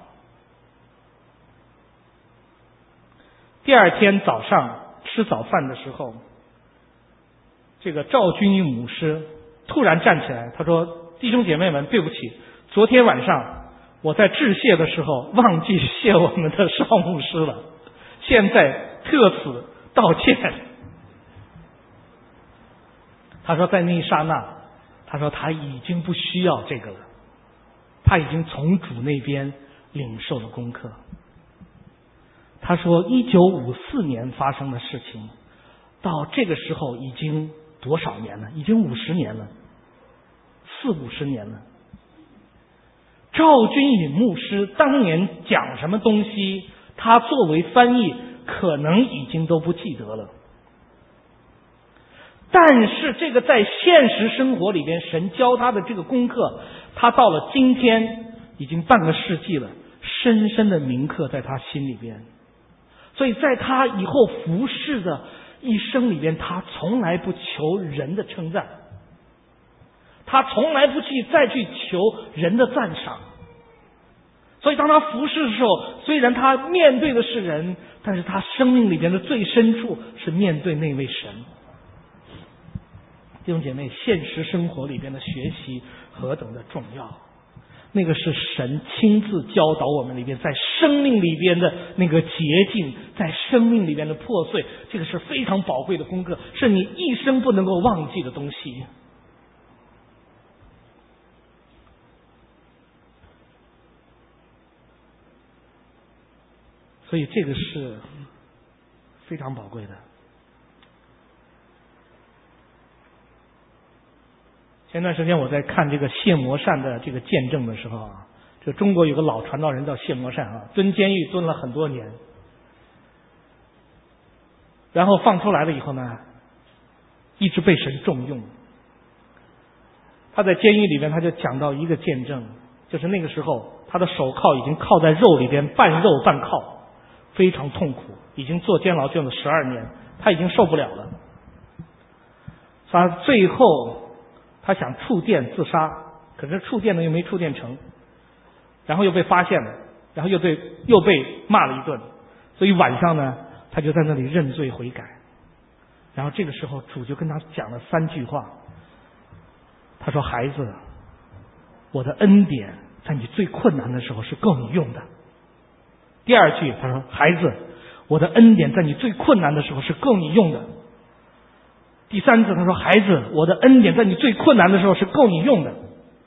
B: 第二天早上吃早饭的时候，这个赵君颖牧师突然站起来，他说：“弟兄姐妹们，对不起，昨天晚上我在致谢的时候忘记谢我们的邵牧师了， 现在特此道歉。他说在那一刹那，他说他已经不需要这个了，他已经从主那边领受了功课。他说一九五四年发生的事情，到这个时候已经多少年了？已经五十年了，四五十年了。赵君隐牧师当年讲什么东西，他作为翻译可能已经都不记得了。但是这个在现实生活里边神教他的这个功课，他到了今天已经半个世纪了，深深的铭刻在他心里边。所以在他以后服侍的一生里边，他从来不求人的称赞，他从来不去再去求人的赞赏。所以当他服侍的时候，虽然他面对的是人，但是他生命里边的最深处是面对那位神。弟兄姐妹，现实生活里边的学习何等的重要，那个是神亲自教导我们里边，在生命里边的那个洁净，在生命里边的破碎，这个是非常宝贵的功课，是你一生不能够忘记的东西。所以这个是非常宝贵的。前段时间我在看这个谢摩善的这个见证的时候啊，这中国有个老传道人叫谢摩善啊，蹲监狱蹲了很多年，然后放出来了以后呢，一直被神重用。他在监狱里边他就讲到一个见证，就是那个时候他的手铐已经铐在肉里边，半肉半铐，非常痛苦，已经坐监牢坐了十二年，他已经受不了了。他最后他想触电自杀，可是触电呢又没触电成，然后又被发现了，然后又被又被骂了一顿，所以晚上呢他就在那里认罪悔改。然后这个时候主就跟他讲了三句话，他说：孩子，我的恩典在你最困难的时候是够你用的。第二句他说：孩子，我的恩典在你最困难的时候是够你用的。第三次他说：孩子，我的恩典在你最困难的时候是够你用的。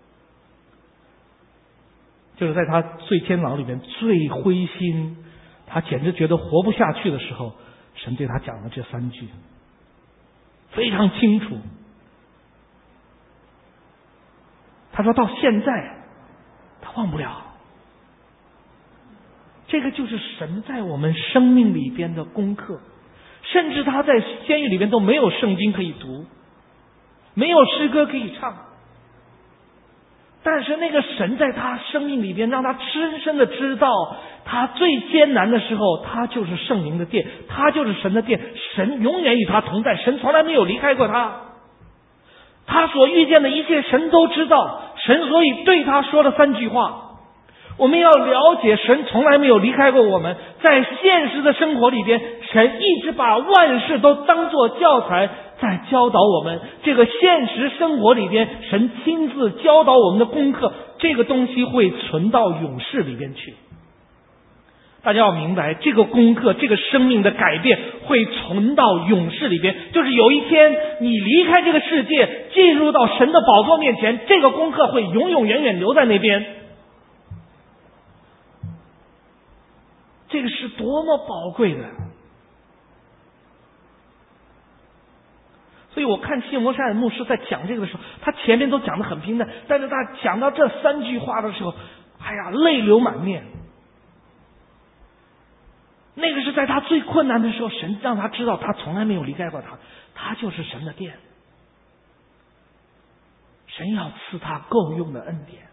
B: 就是在他最监牢里面最灰心，他简直觉得活不下去的时候，神对他讲了这三句，非常清楚。他说到现在他忘不了。这个就是神在我们生命里边的功课。甚至他在监狱里边都没有圣经可以读，没有诗歌可以唱，但是那个神在他生命里边让他深深的知道，他最艰难的时候他就是圣灵的殿，他就是神的殿，神永远与他同在，神从来没有离开过他。他所遇见的一切神都知道，神所以对他说了三句话。我们要了解神从来没有离开过我们，在现实的生活里边，神一直把万事都当作教材在教导我们。这个现实生活里边，神亲自教导我们的功课，这个东西会存到永世里边去。大家要明白，这个功课，这个生命的改变会存到永世里边，就是有一天你离开这个世界，进入到神的宝座面前，这个功课会永永远远留在那边。这个是多么宝贵的！所以我看谢摩善牧师在讲这个的时候，他前面都讲得很平淡，但是他讲到这三句话的时候，哎呀，泪流满面。那个是在他最困难的时候，神让他知道他从来没有离开过他，他就是神的殿，神要赐他够用的恩典。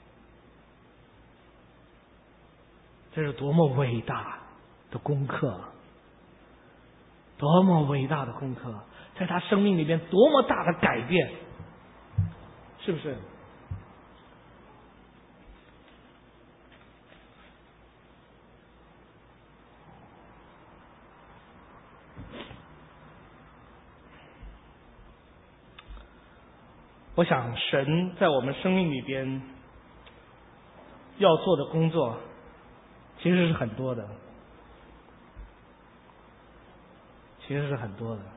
B: 这是多么伟大的功课，多么伟大的功课，在他生命里边多么大的改变，是不是？我想神在我们生命里边要做的工作其实是很多的。 其实是很多的。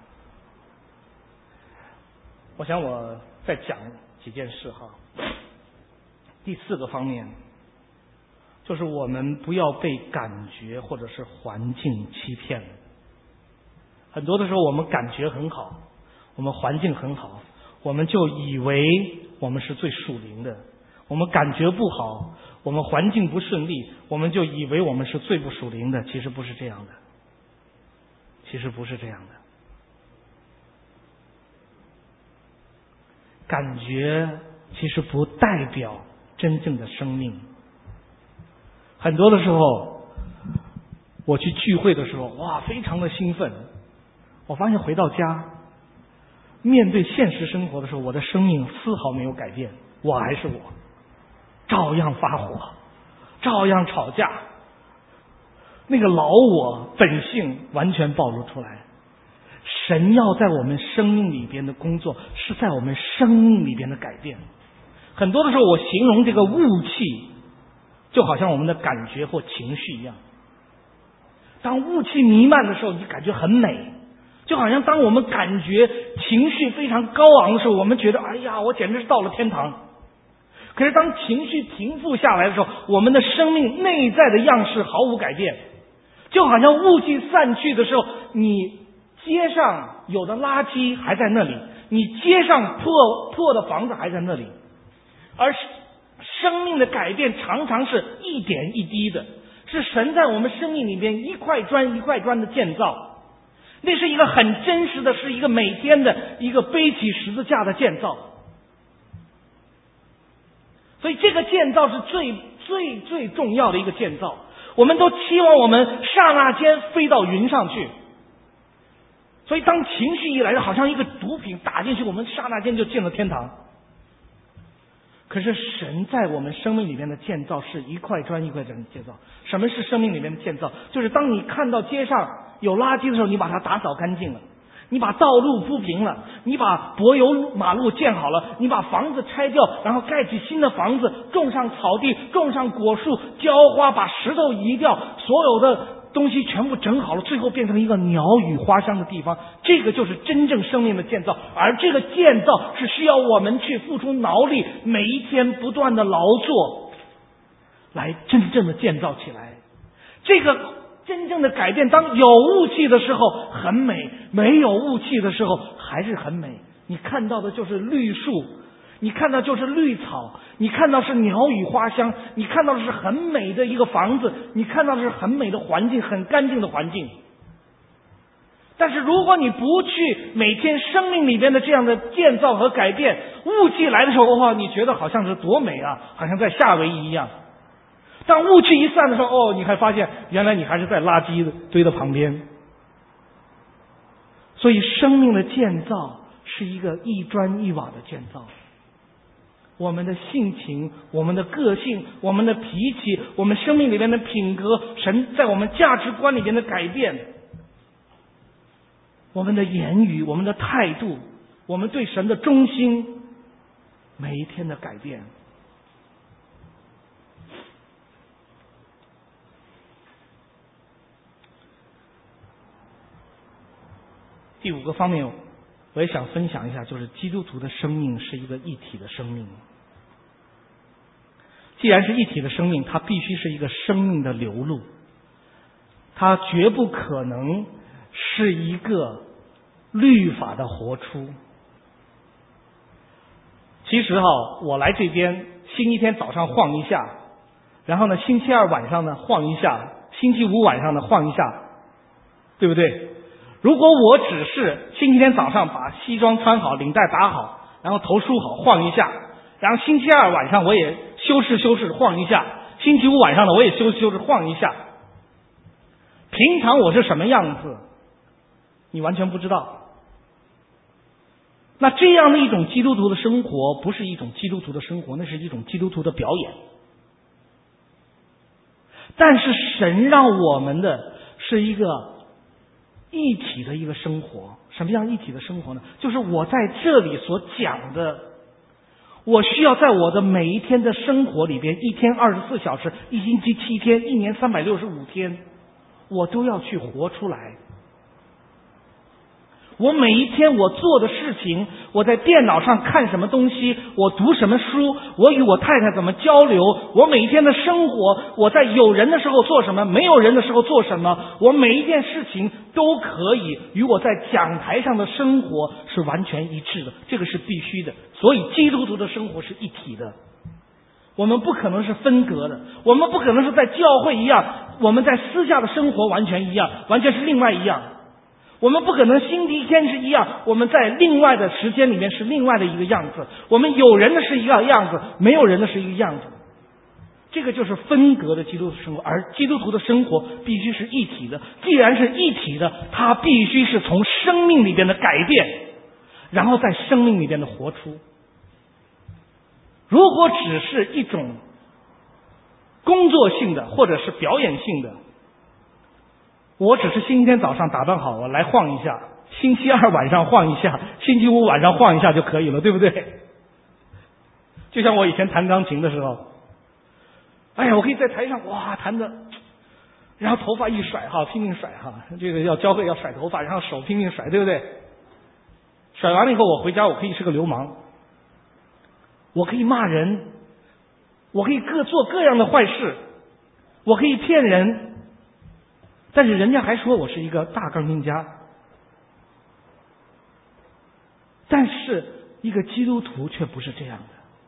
B: 我想我再讲几件事哈。第四个方面，就是我们不要被感觉或者是环境欺骗。很多的时候我们感觉很好，我们环境很好，我们就以为我们是最属灵的。我们感觉不好，我们环境不顺利，我们就以为我们是最不属灵的。其实不是这样的，其实不是这样的。感觉其实不代表真正的生命。很多的时候我去聚会的时候，哇，非常的兴奋，我发现回到家面对现实生活的时候，我的生命丝毫没有改变，我还是我，照样发火，照样吵架，那个老我本性完全暴露出来。神要在我们生命里边的工作，是在我们生命里边的改变。很多的时候我形容这个雾气就好像我们的感觉或情绪一样。当雾气弥漫的时候，你感觉很美，就好像当我们感觉情绪非常高昂的时候，我们觉得哎呀，我简直是到了天堂。可是当情绪平复下来的时候，我们的生命内在的样式毫无改变。就好像雾气散去的时候，你街上有的垃圾还在那里，你街上破破的房子还在那里。而生命的改变常常是一点一滴的，是神在我们生命里边一块砖一块砖的建造。那是一个很真实的，是一个每天的一个背起十字架的建造。所以这个建造是最最最重要的一个建造。我们都期望我们刹那间飞到云上去，所以当情绪一来，好像一个毒品打进去，我们刹那间就进了天堂。可是神在我们生命里面的建造是一块砖一块砖的建造。什么是生命里面的建造？就是当你看到街上有垃圾的时候，你把它打扫干净了，你把道路铺平了，你把柏油马路建好了，你把房子拆掉，然后盖起新的房子，种上草地，种上果树，浇花，把石头移掉，所有的东西全部整好了，最后变成一个鸟语花香的地方。这个就是真正生命的建造。而这个建造是需要我们去付出劳力，每一天不断的劳作，来真正的建造起来。这个真正的改变，当有雾气的时候很美，没有雾气的时候还是很美。你看到的就是绿树，你看到就是绿草，你看到是鸟语花香，你看到的是很美的一个房子，你看到的是很美的环境，很干净的环境。但是如果你不去每天生命里边的这样的建造和改变，雾气来的时候，哇，你觉得好像是多美啊，好像在夏威夷一样。当雾气一散的时候，哦，你还发现原来你还是在垃圾堆的旁边。所以生命的建造是一个一砖一瓦的建造。我们的性情，我们的个性，我们的脾气，我们生命里面的品格，神在我们价值观里面的改变，我们的言语，我们的态度，我们对神的忠心，每一天的改变。第五个方面我也想分享一下，就是基督徒的生命是一个一体的生命。既然是一体的生命，它必须是一个生命的流露，它绝不可能是一个律法的活出。其实哈，我来这边星期天早上晃一下，然后呢星期二晚上呢晃一下，星期五晚上呢晃一下，对不对？如果我只是星期天早上把西装穿好，领带打好，然后头梳好晃一下，然后星期二晚上我也修饰修饰晃一下，星期五晚上呢我也修饰修饰晃一下，平常我是什么样子你完全不知道。那这样的一种基督徒的生活不是一种基督徒的生活，那是一种基督徒的表演。但是神让我们的是一个一体的一个生活。什么样一体的生活呢？就是我在这里所讲的，我需要在我的每一天的生活里边，一天二十四小时，一星期七天，一年三百六十五天，我都要去活出来。 我每一天我做的事情，我在电脑上看什么东西，我读什么书，我与我太太怎么交流，我每一天的生活，我在有人的时候做什么，没有人的时候做什么，我每一件事情都可以与我在讲台上的生活是完全一致的，这个是必须的。所以基督徒的生活是一体的，我们不可能是分隔的，我们不可能是在教会一样，我们在私下的生活完全一样，完全是另外一样。我们不可能星期天是一样，我们在另外的时间里面是另外的一个样子。我们有人的是一个样子，没有人的是一个样子。这个就是分隔的基督徒生活，而基督徒的生活必须是一体的。既然是一体的，它必须是从生命里边的改变，然后在生命里边的活出。如果只是一种工作性的或者是表演性的，我只是星期天早上打扮好，我来晃一下，星期二晚上晃一下，星期五晚上晃一下就可以了，对不对？就像我以前弹钢琴的时候，哎呀，我可以在台上哇弹着，然后头发一甩哈，拼命甩哈，这个要教会要甩头发，然后手拼命甩，对不对？甩完了以后，我回家我可以是个流氓，我可以骂人，我可以各做各样的坏事，我可以骗人，但是人家还说我是一个大钢琴家。但是一个基督徒却不是这样的。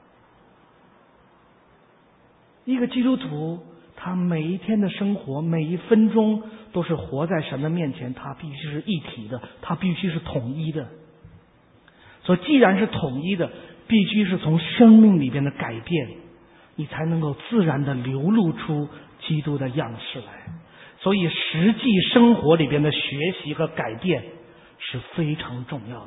B: 一个基督徒，他每一天的生活，每一分钟都是活在神的面前，他必须是一体的，他必须是统一的。所以既然是统一的，必须是从生命里边的改变，你才能够自然的流露出基督的样式来。所以实际生活里边的学习和改变是非常重要的。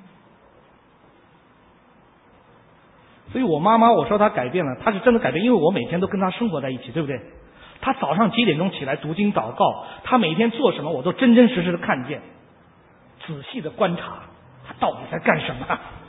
B: 所以我妈妈，我说她改变了，她是真的改变，因为我每天都跟她生活在一起，对不对？她早上几点钟起来读经祷告，她每天做什么我都真真实实的看见，仔细的观察她到底在干什么，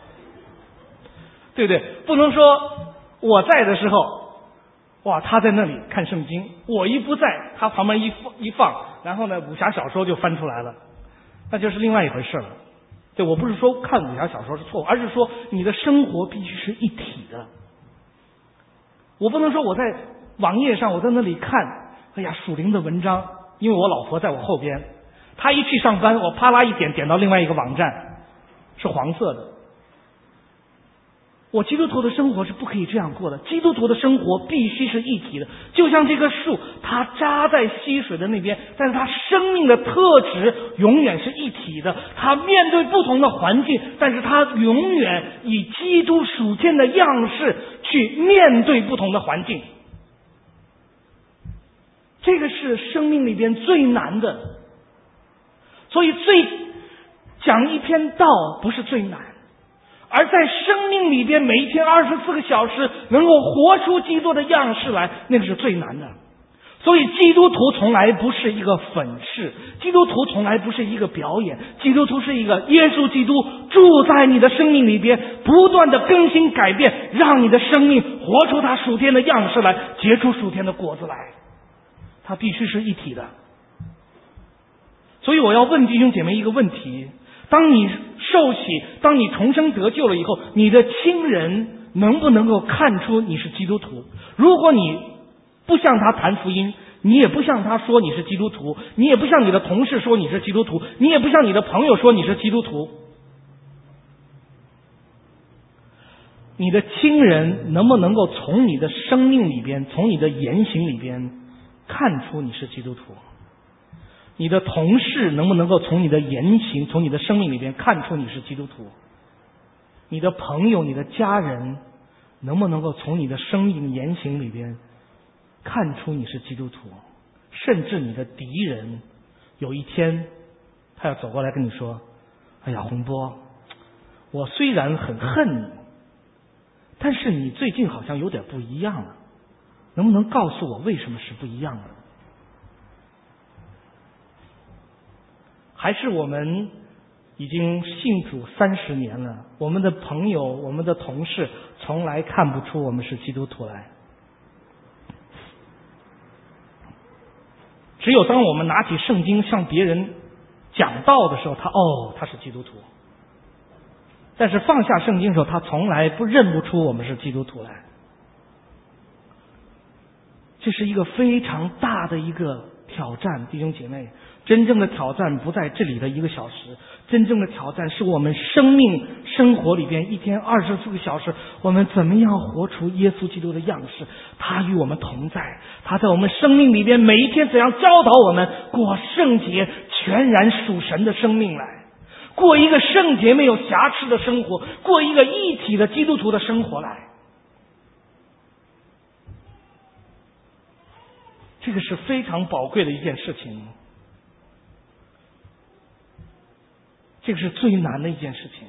B: 对不对？不能说我在的时候，哇，她在那里看圣经，我一不在，她旁边一放一放，然后呢武侠小说就翻出来了，那就是另外一回事了。对，我不是说看武侠小说是错误，而是说你的生活必须是一体的。我不能说我在网页上我在那里看，哎呀属灵的文章，因为我老婆在我后边，她一去上班，我啪啦一点点到另外一个网站，是黄色的。我基督徒的生活是不可以这样过的，基督徒的生活必须是一体的，就像这棵树，它扎在溪水的那边，但是它生命的特质永远是一体的，它面对不同的环境，但是它永远以基督属天的样式去面对不同的环境。这个是生命里边最难的，所以最讲一篇道不是最难，而在生命里边每一天二十四个小时能够活出基督的样式来，那个是最难的。所以基督徒从来不是一个粉饰，基督徒从来不是一个表演，基督徒是一个耶稣基督住在你的生命里边，不断的更新改变，让你的生命活出他属天的样式来，结出属天的果子来。它必须是一体的。所以我要问弟兄姐妹一个问题，当你受洗，当你重生得救了以后，你的亲人能不能够看出你是基督徒？如果你不向他谈福音，你也不向他说你是基督徒，你也不向你的同事说你是基督徒，你也不向你的朋友说你是基督徒，你的亲人能不能够从你的生命里边，从你的言行里边看出你是基督徒？你的同事能不能够从你的言行，从你的生命里边看出你是基督徒？你的朋友，你的家人能不能够从你的生命言行里边看出你是基督徒？甚至你的敌人有一天他要走过来跟你说，哎呀洪波，我虽然很恨你，但是你最近好像有点不一样了，能不能告诉我为什么是不一样的？还是我们已经信主三十年了，我们的朋友，我们的同事从来看不出我们是基督徒来。只有当我们拿起圣经向别人讲道的时候，他哦他是基督徒，但是放下圣经的时候，他从来不认不出我们是基督徒来。这是一个非常大的一个挑战，弟兄姐妹，真正的挑战不在这里的一个小时，真正的挑战是我们生命生活里边一天二十四个小时，我们怎么样活出耶稣基督的样式？他与我们同在，他在我们生命里边每一天怎样教导我们过圣洁、全然属神的生命来，过一个圣洁没有瑕疵的生活，过一个一体的基督徒的生活来。这个是非常宝贵的一件事情，这个是最难的一件事情。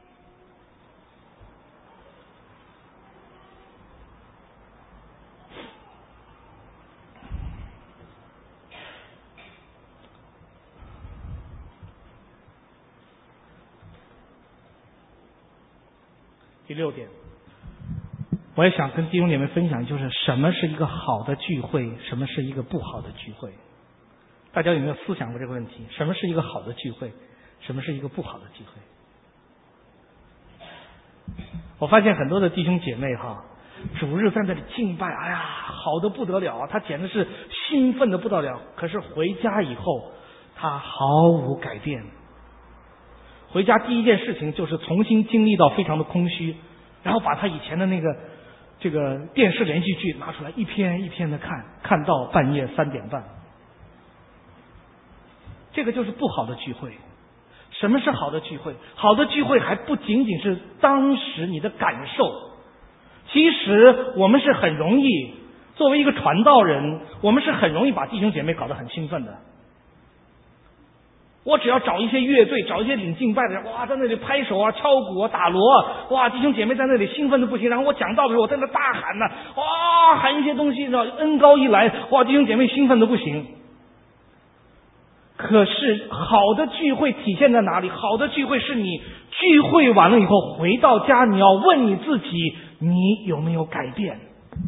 B: 第六点，我也想跟弟兄姐妹分享，就是什么是一个好的聚会，什么是一个不好的聚会。大家有没有思想过这个问题？什么是一个好的聚会，什么是一个不好的聚会？我发现很多的弟兄姐妹哈，主日在那里敬拜，哎呀，好的不得了啊，他简直是兴奋的不得了。可是回家以后，他毫无改变。回家第一件事情就是重新经历到非常的空虚，然后把他以前的那个这个电视连续剧拿出来一篇一篇的看，看到半夜三点半。这个就是不好的聚会。什么是好的聚会？好的聚会还不仅仅是当时你的感受，其实我们是很容易，作为一个传道人，我们是很容易把弟兄姐妹搞得很兴奋的。我只要找一些乐队，找一些领敬拜的人，哇，在那里拍手啊、敲鼓啊、打锣啊，哇，弟兄姐妹在那里兴奋的不行。然后我讲道的时候，我在那大喊呢、啊，哇，喊一些东西，恩膏一来，哇，弟兄姐妹兴奋的不行。可是好的聚会体现在哪里？好的聚会是你聚会完了以后回到家，你要问你自己，你有没有改变？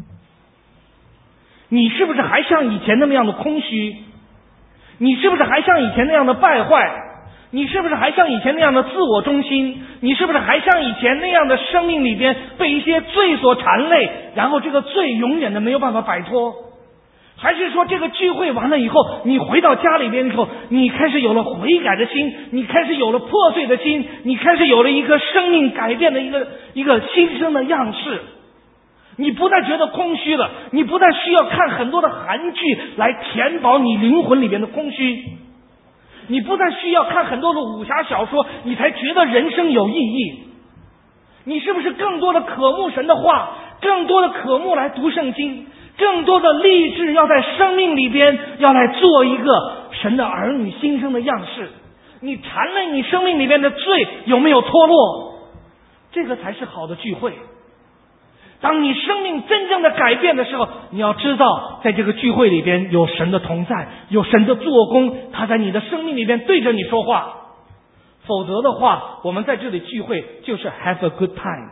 B: 你是不是还像以前那么样的空虚？你是不是还像以前那样的败坏？你是不是还像以前那样的自我中心？你是不是还像以前那样的生命里边被一些罪所缠累，然后这个罪永远的没有办法摆脱？还是说这个聚会完了以后，你回到家里边的时候，你开始有了悔改的心，你开始有了破碎的心，你开始有了一个生命改变的一个一个新生的样式？你不再觉得空虚了，你不再需要看很多的韩剧来填饱你灵魂里边的空虚，你不再需要看很多的武侠小说，你才觉得人生有意义。你是不是更多的渴慕神的话，更多的渴慕来读圣经，更多的立志要在生命里边要来做一个神的儿女新生的样式？你缠累你生命里边的罪有没有脱落？这个才是好的聚会。当你生命真正的改变的时候，你要知道在这个聚会里边有神的同在，有神的做工，他在你的生命里边对着你说话。否则的话，我们在这里聚会就是 have a good time，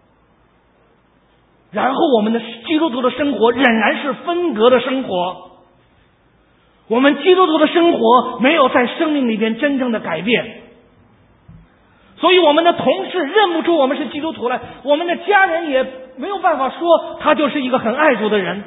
B: 然后我们的基督徒的生活仍然是分隔的生活，我们基督徒的生活没有在生命里边真正的改变。所以我们的同事认不出我们是基督徒来，我们的家人也没有办法说他就是一个很爱主的人。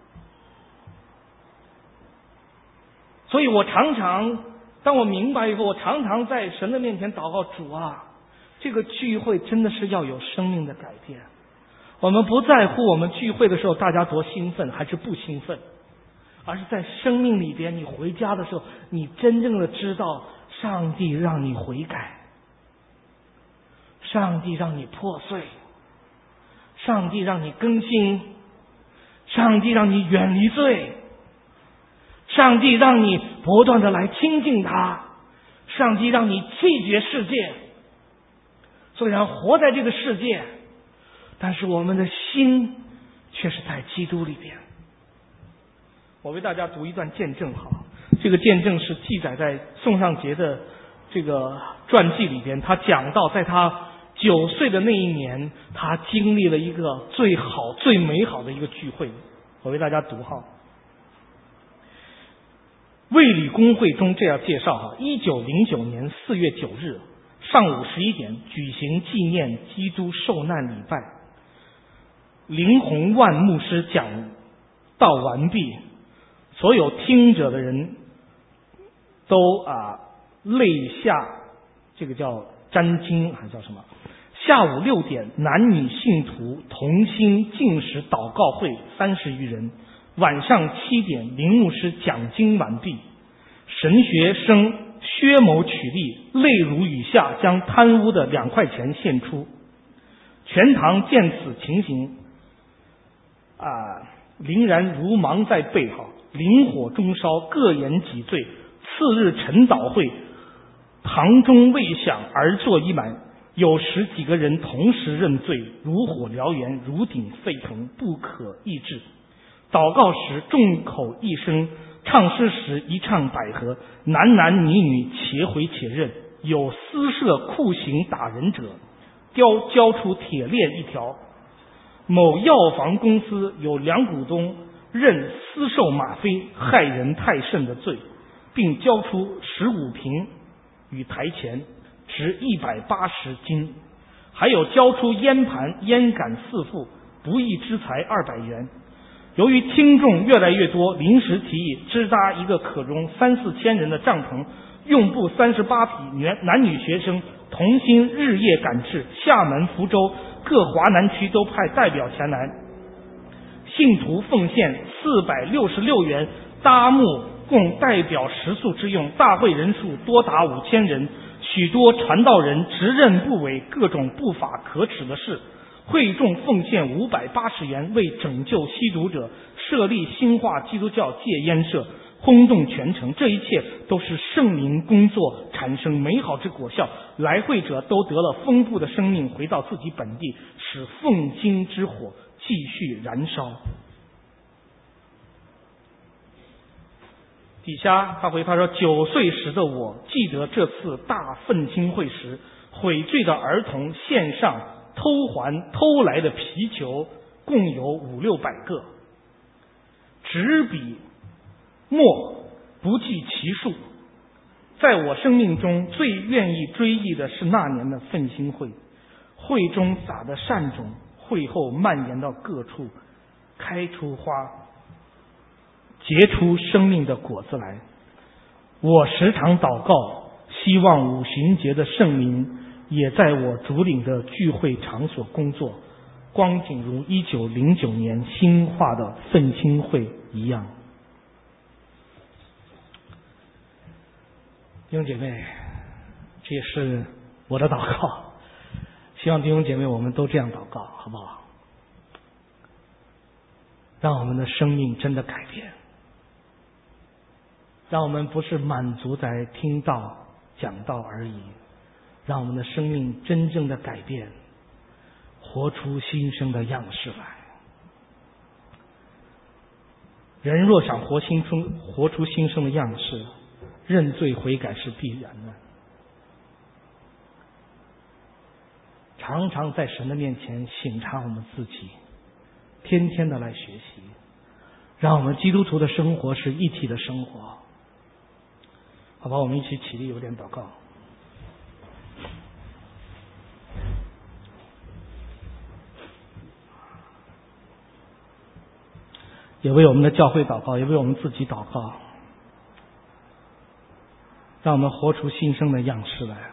B: 所以我常常当我明白以后，我常常在神的面前祷告，主啊，这个聚会真的是要有生命的改变。我们不在乎我们聚会的时候大家多兴奋还是不兴奋，而是在生命里边，你回家的时候，你真正的知道上帝让你悔改，上帝让你破碎，上帝让你更新，上帝让你远离罪，上帝让你不断的来亲近他，上帝让你弃绝世界。虽然活在这个世界，但是我们的心却是在基督里边。我为大家读一段见证好，这个见证是记载在宋尚节的这个传记里边，他讲到在他九岁的那一年，他经历了一个最好最美好的一个聚会。我为大家读哈。 卫理公会中这样介绍哈，一九零九年四月九日上午十一点举行纪念基督受难礼拜，林洪万牧师讲道完毕，所有听者的人都啊泪下，这个叫沾巾还叫什么？下午六点，男女信徒同心禁食祷告会三十余人。晚上七点，林牧师讲经完毕，神学生薛某取力，泪如雨下，将贪污的两块钱献出。全堂见此情形，啊，凛然如芒在背哈，灵火中烧，各言己罪。次日晨祷会，堂中未响而坐已满，有十几个人同时认罪，如火燎原，如鼎沸腾，不可抑制。祷告时众口一声，唱诗时一唱百合，男男女女且悔且认。有私设酷刑打人者，交交出铁链一条。某药房公司有两股东认私售吗啡害人太甚的罪，并交出十五瓶与台钱，值一百八十斤，还有交出烟盘烟杆四副，不义之财二百元。由于听众越来越多，临时提议支搭一个可容三四千人的帐篷，用布三十八匹，男女学生同心日夜赶制。厦门、福州各华南区都派代表前来，信徒奉献四百六十六元搭木，供代表食宿之用。大会人数多达五千人，许多传道人直认不违各种不法可耻的事。会众奉献五百八十元，为拯救吸毒者设立兴化基督教戒烟社，轰动全城。这一切都是圣灵工作产生美好之果效，来会者都得了丰富的生命，回到自己本地，使奉经之火继续燃烧。底下他回他说，九岁时的我记得这次大奋兴会时，悔罪的儿童献上偷还偷来的皮球共有五六百个，纸笔墨不计其数。在我生命中最愿意追忆的是那年的奋兴会，会中撒的善种，会后蔓延到各处，开出花，结出生命的果子来。我时常祷告，希望五旬节的圣灵也在我主领的聚会场所工作，光景如一九零九年兴化的奋兴会一样。弟兄姐妹，这也是我的祷告，希望弟兄姐妹我们都这样祷告，好不好？让我们的生命真的改变，让我们不是满足在听道讲道而已，让我们的生命真正的改变，活出新生的样式来。人若想活新生活出新生的样式，认罪悔改是必然的。常常在神的面前省察我们自己，天天的来学习，让我们基督徒的生活是一体的生活。好吧，我们一起起立，有点祷告。也为我们的教会祷告，也为我们自己祷告，让我们活出新生的样式来。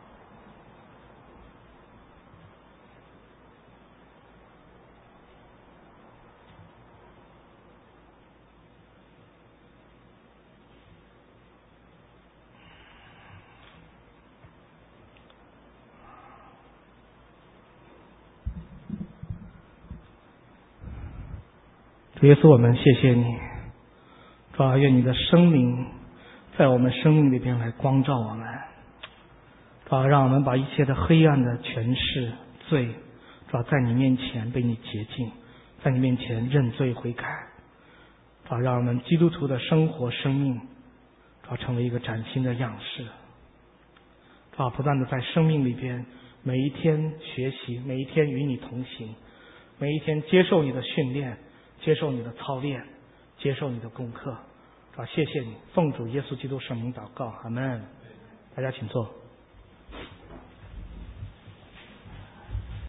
B: 主耶稣，我们谢谢你，主啊，愿你的生命在我们生命里边来光照我们，主啊，让我们把一切的黑暗的权势罪，主啊，在你面前被你洁净，在你面前认罪悔改，主啊，让我们基督徒的生活生命，主啊，成为一个崭新的样式，主啊，不断的在生命里边每一天学习，每一天与你同行，每一天接受你的训练，接受你的操练，接受你的功课， 好，谢谢你，奉主耶稣基督圣名祷告，阿门。大家请坐。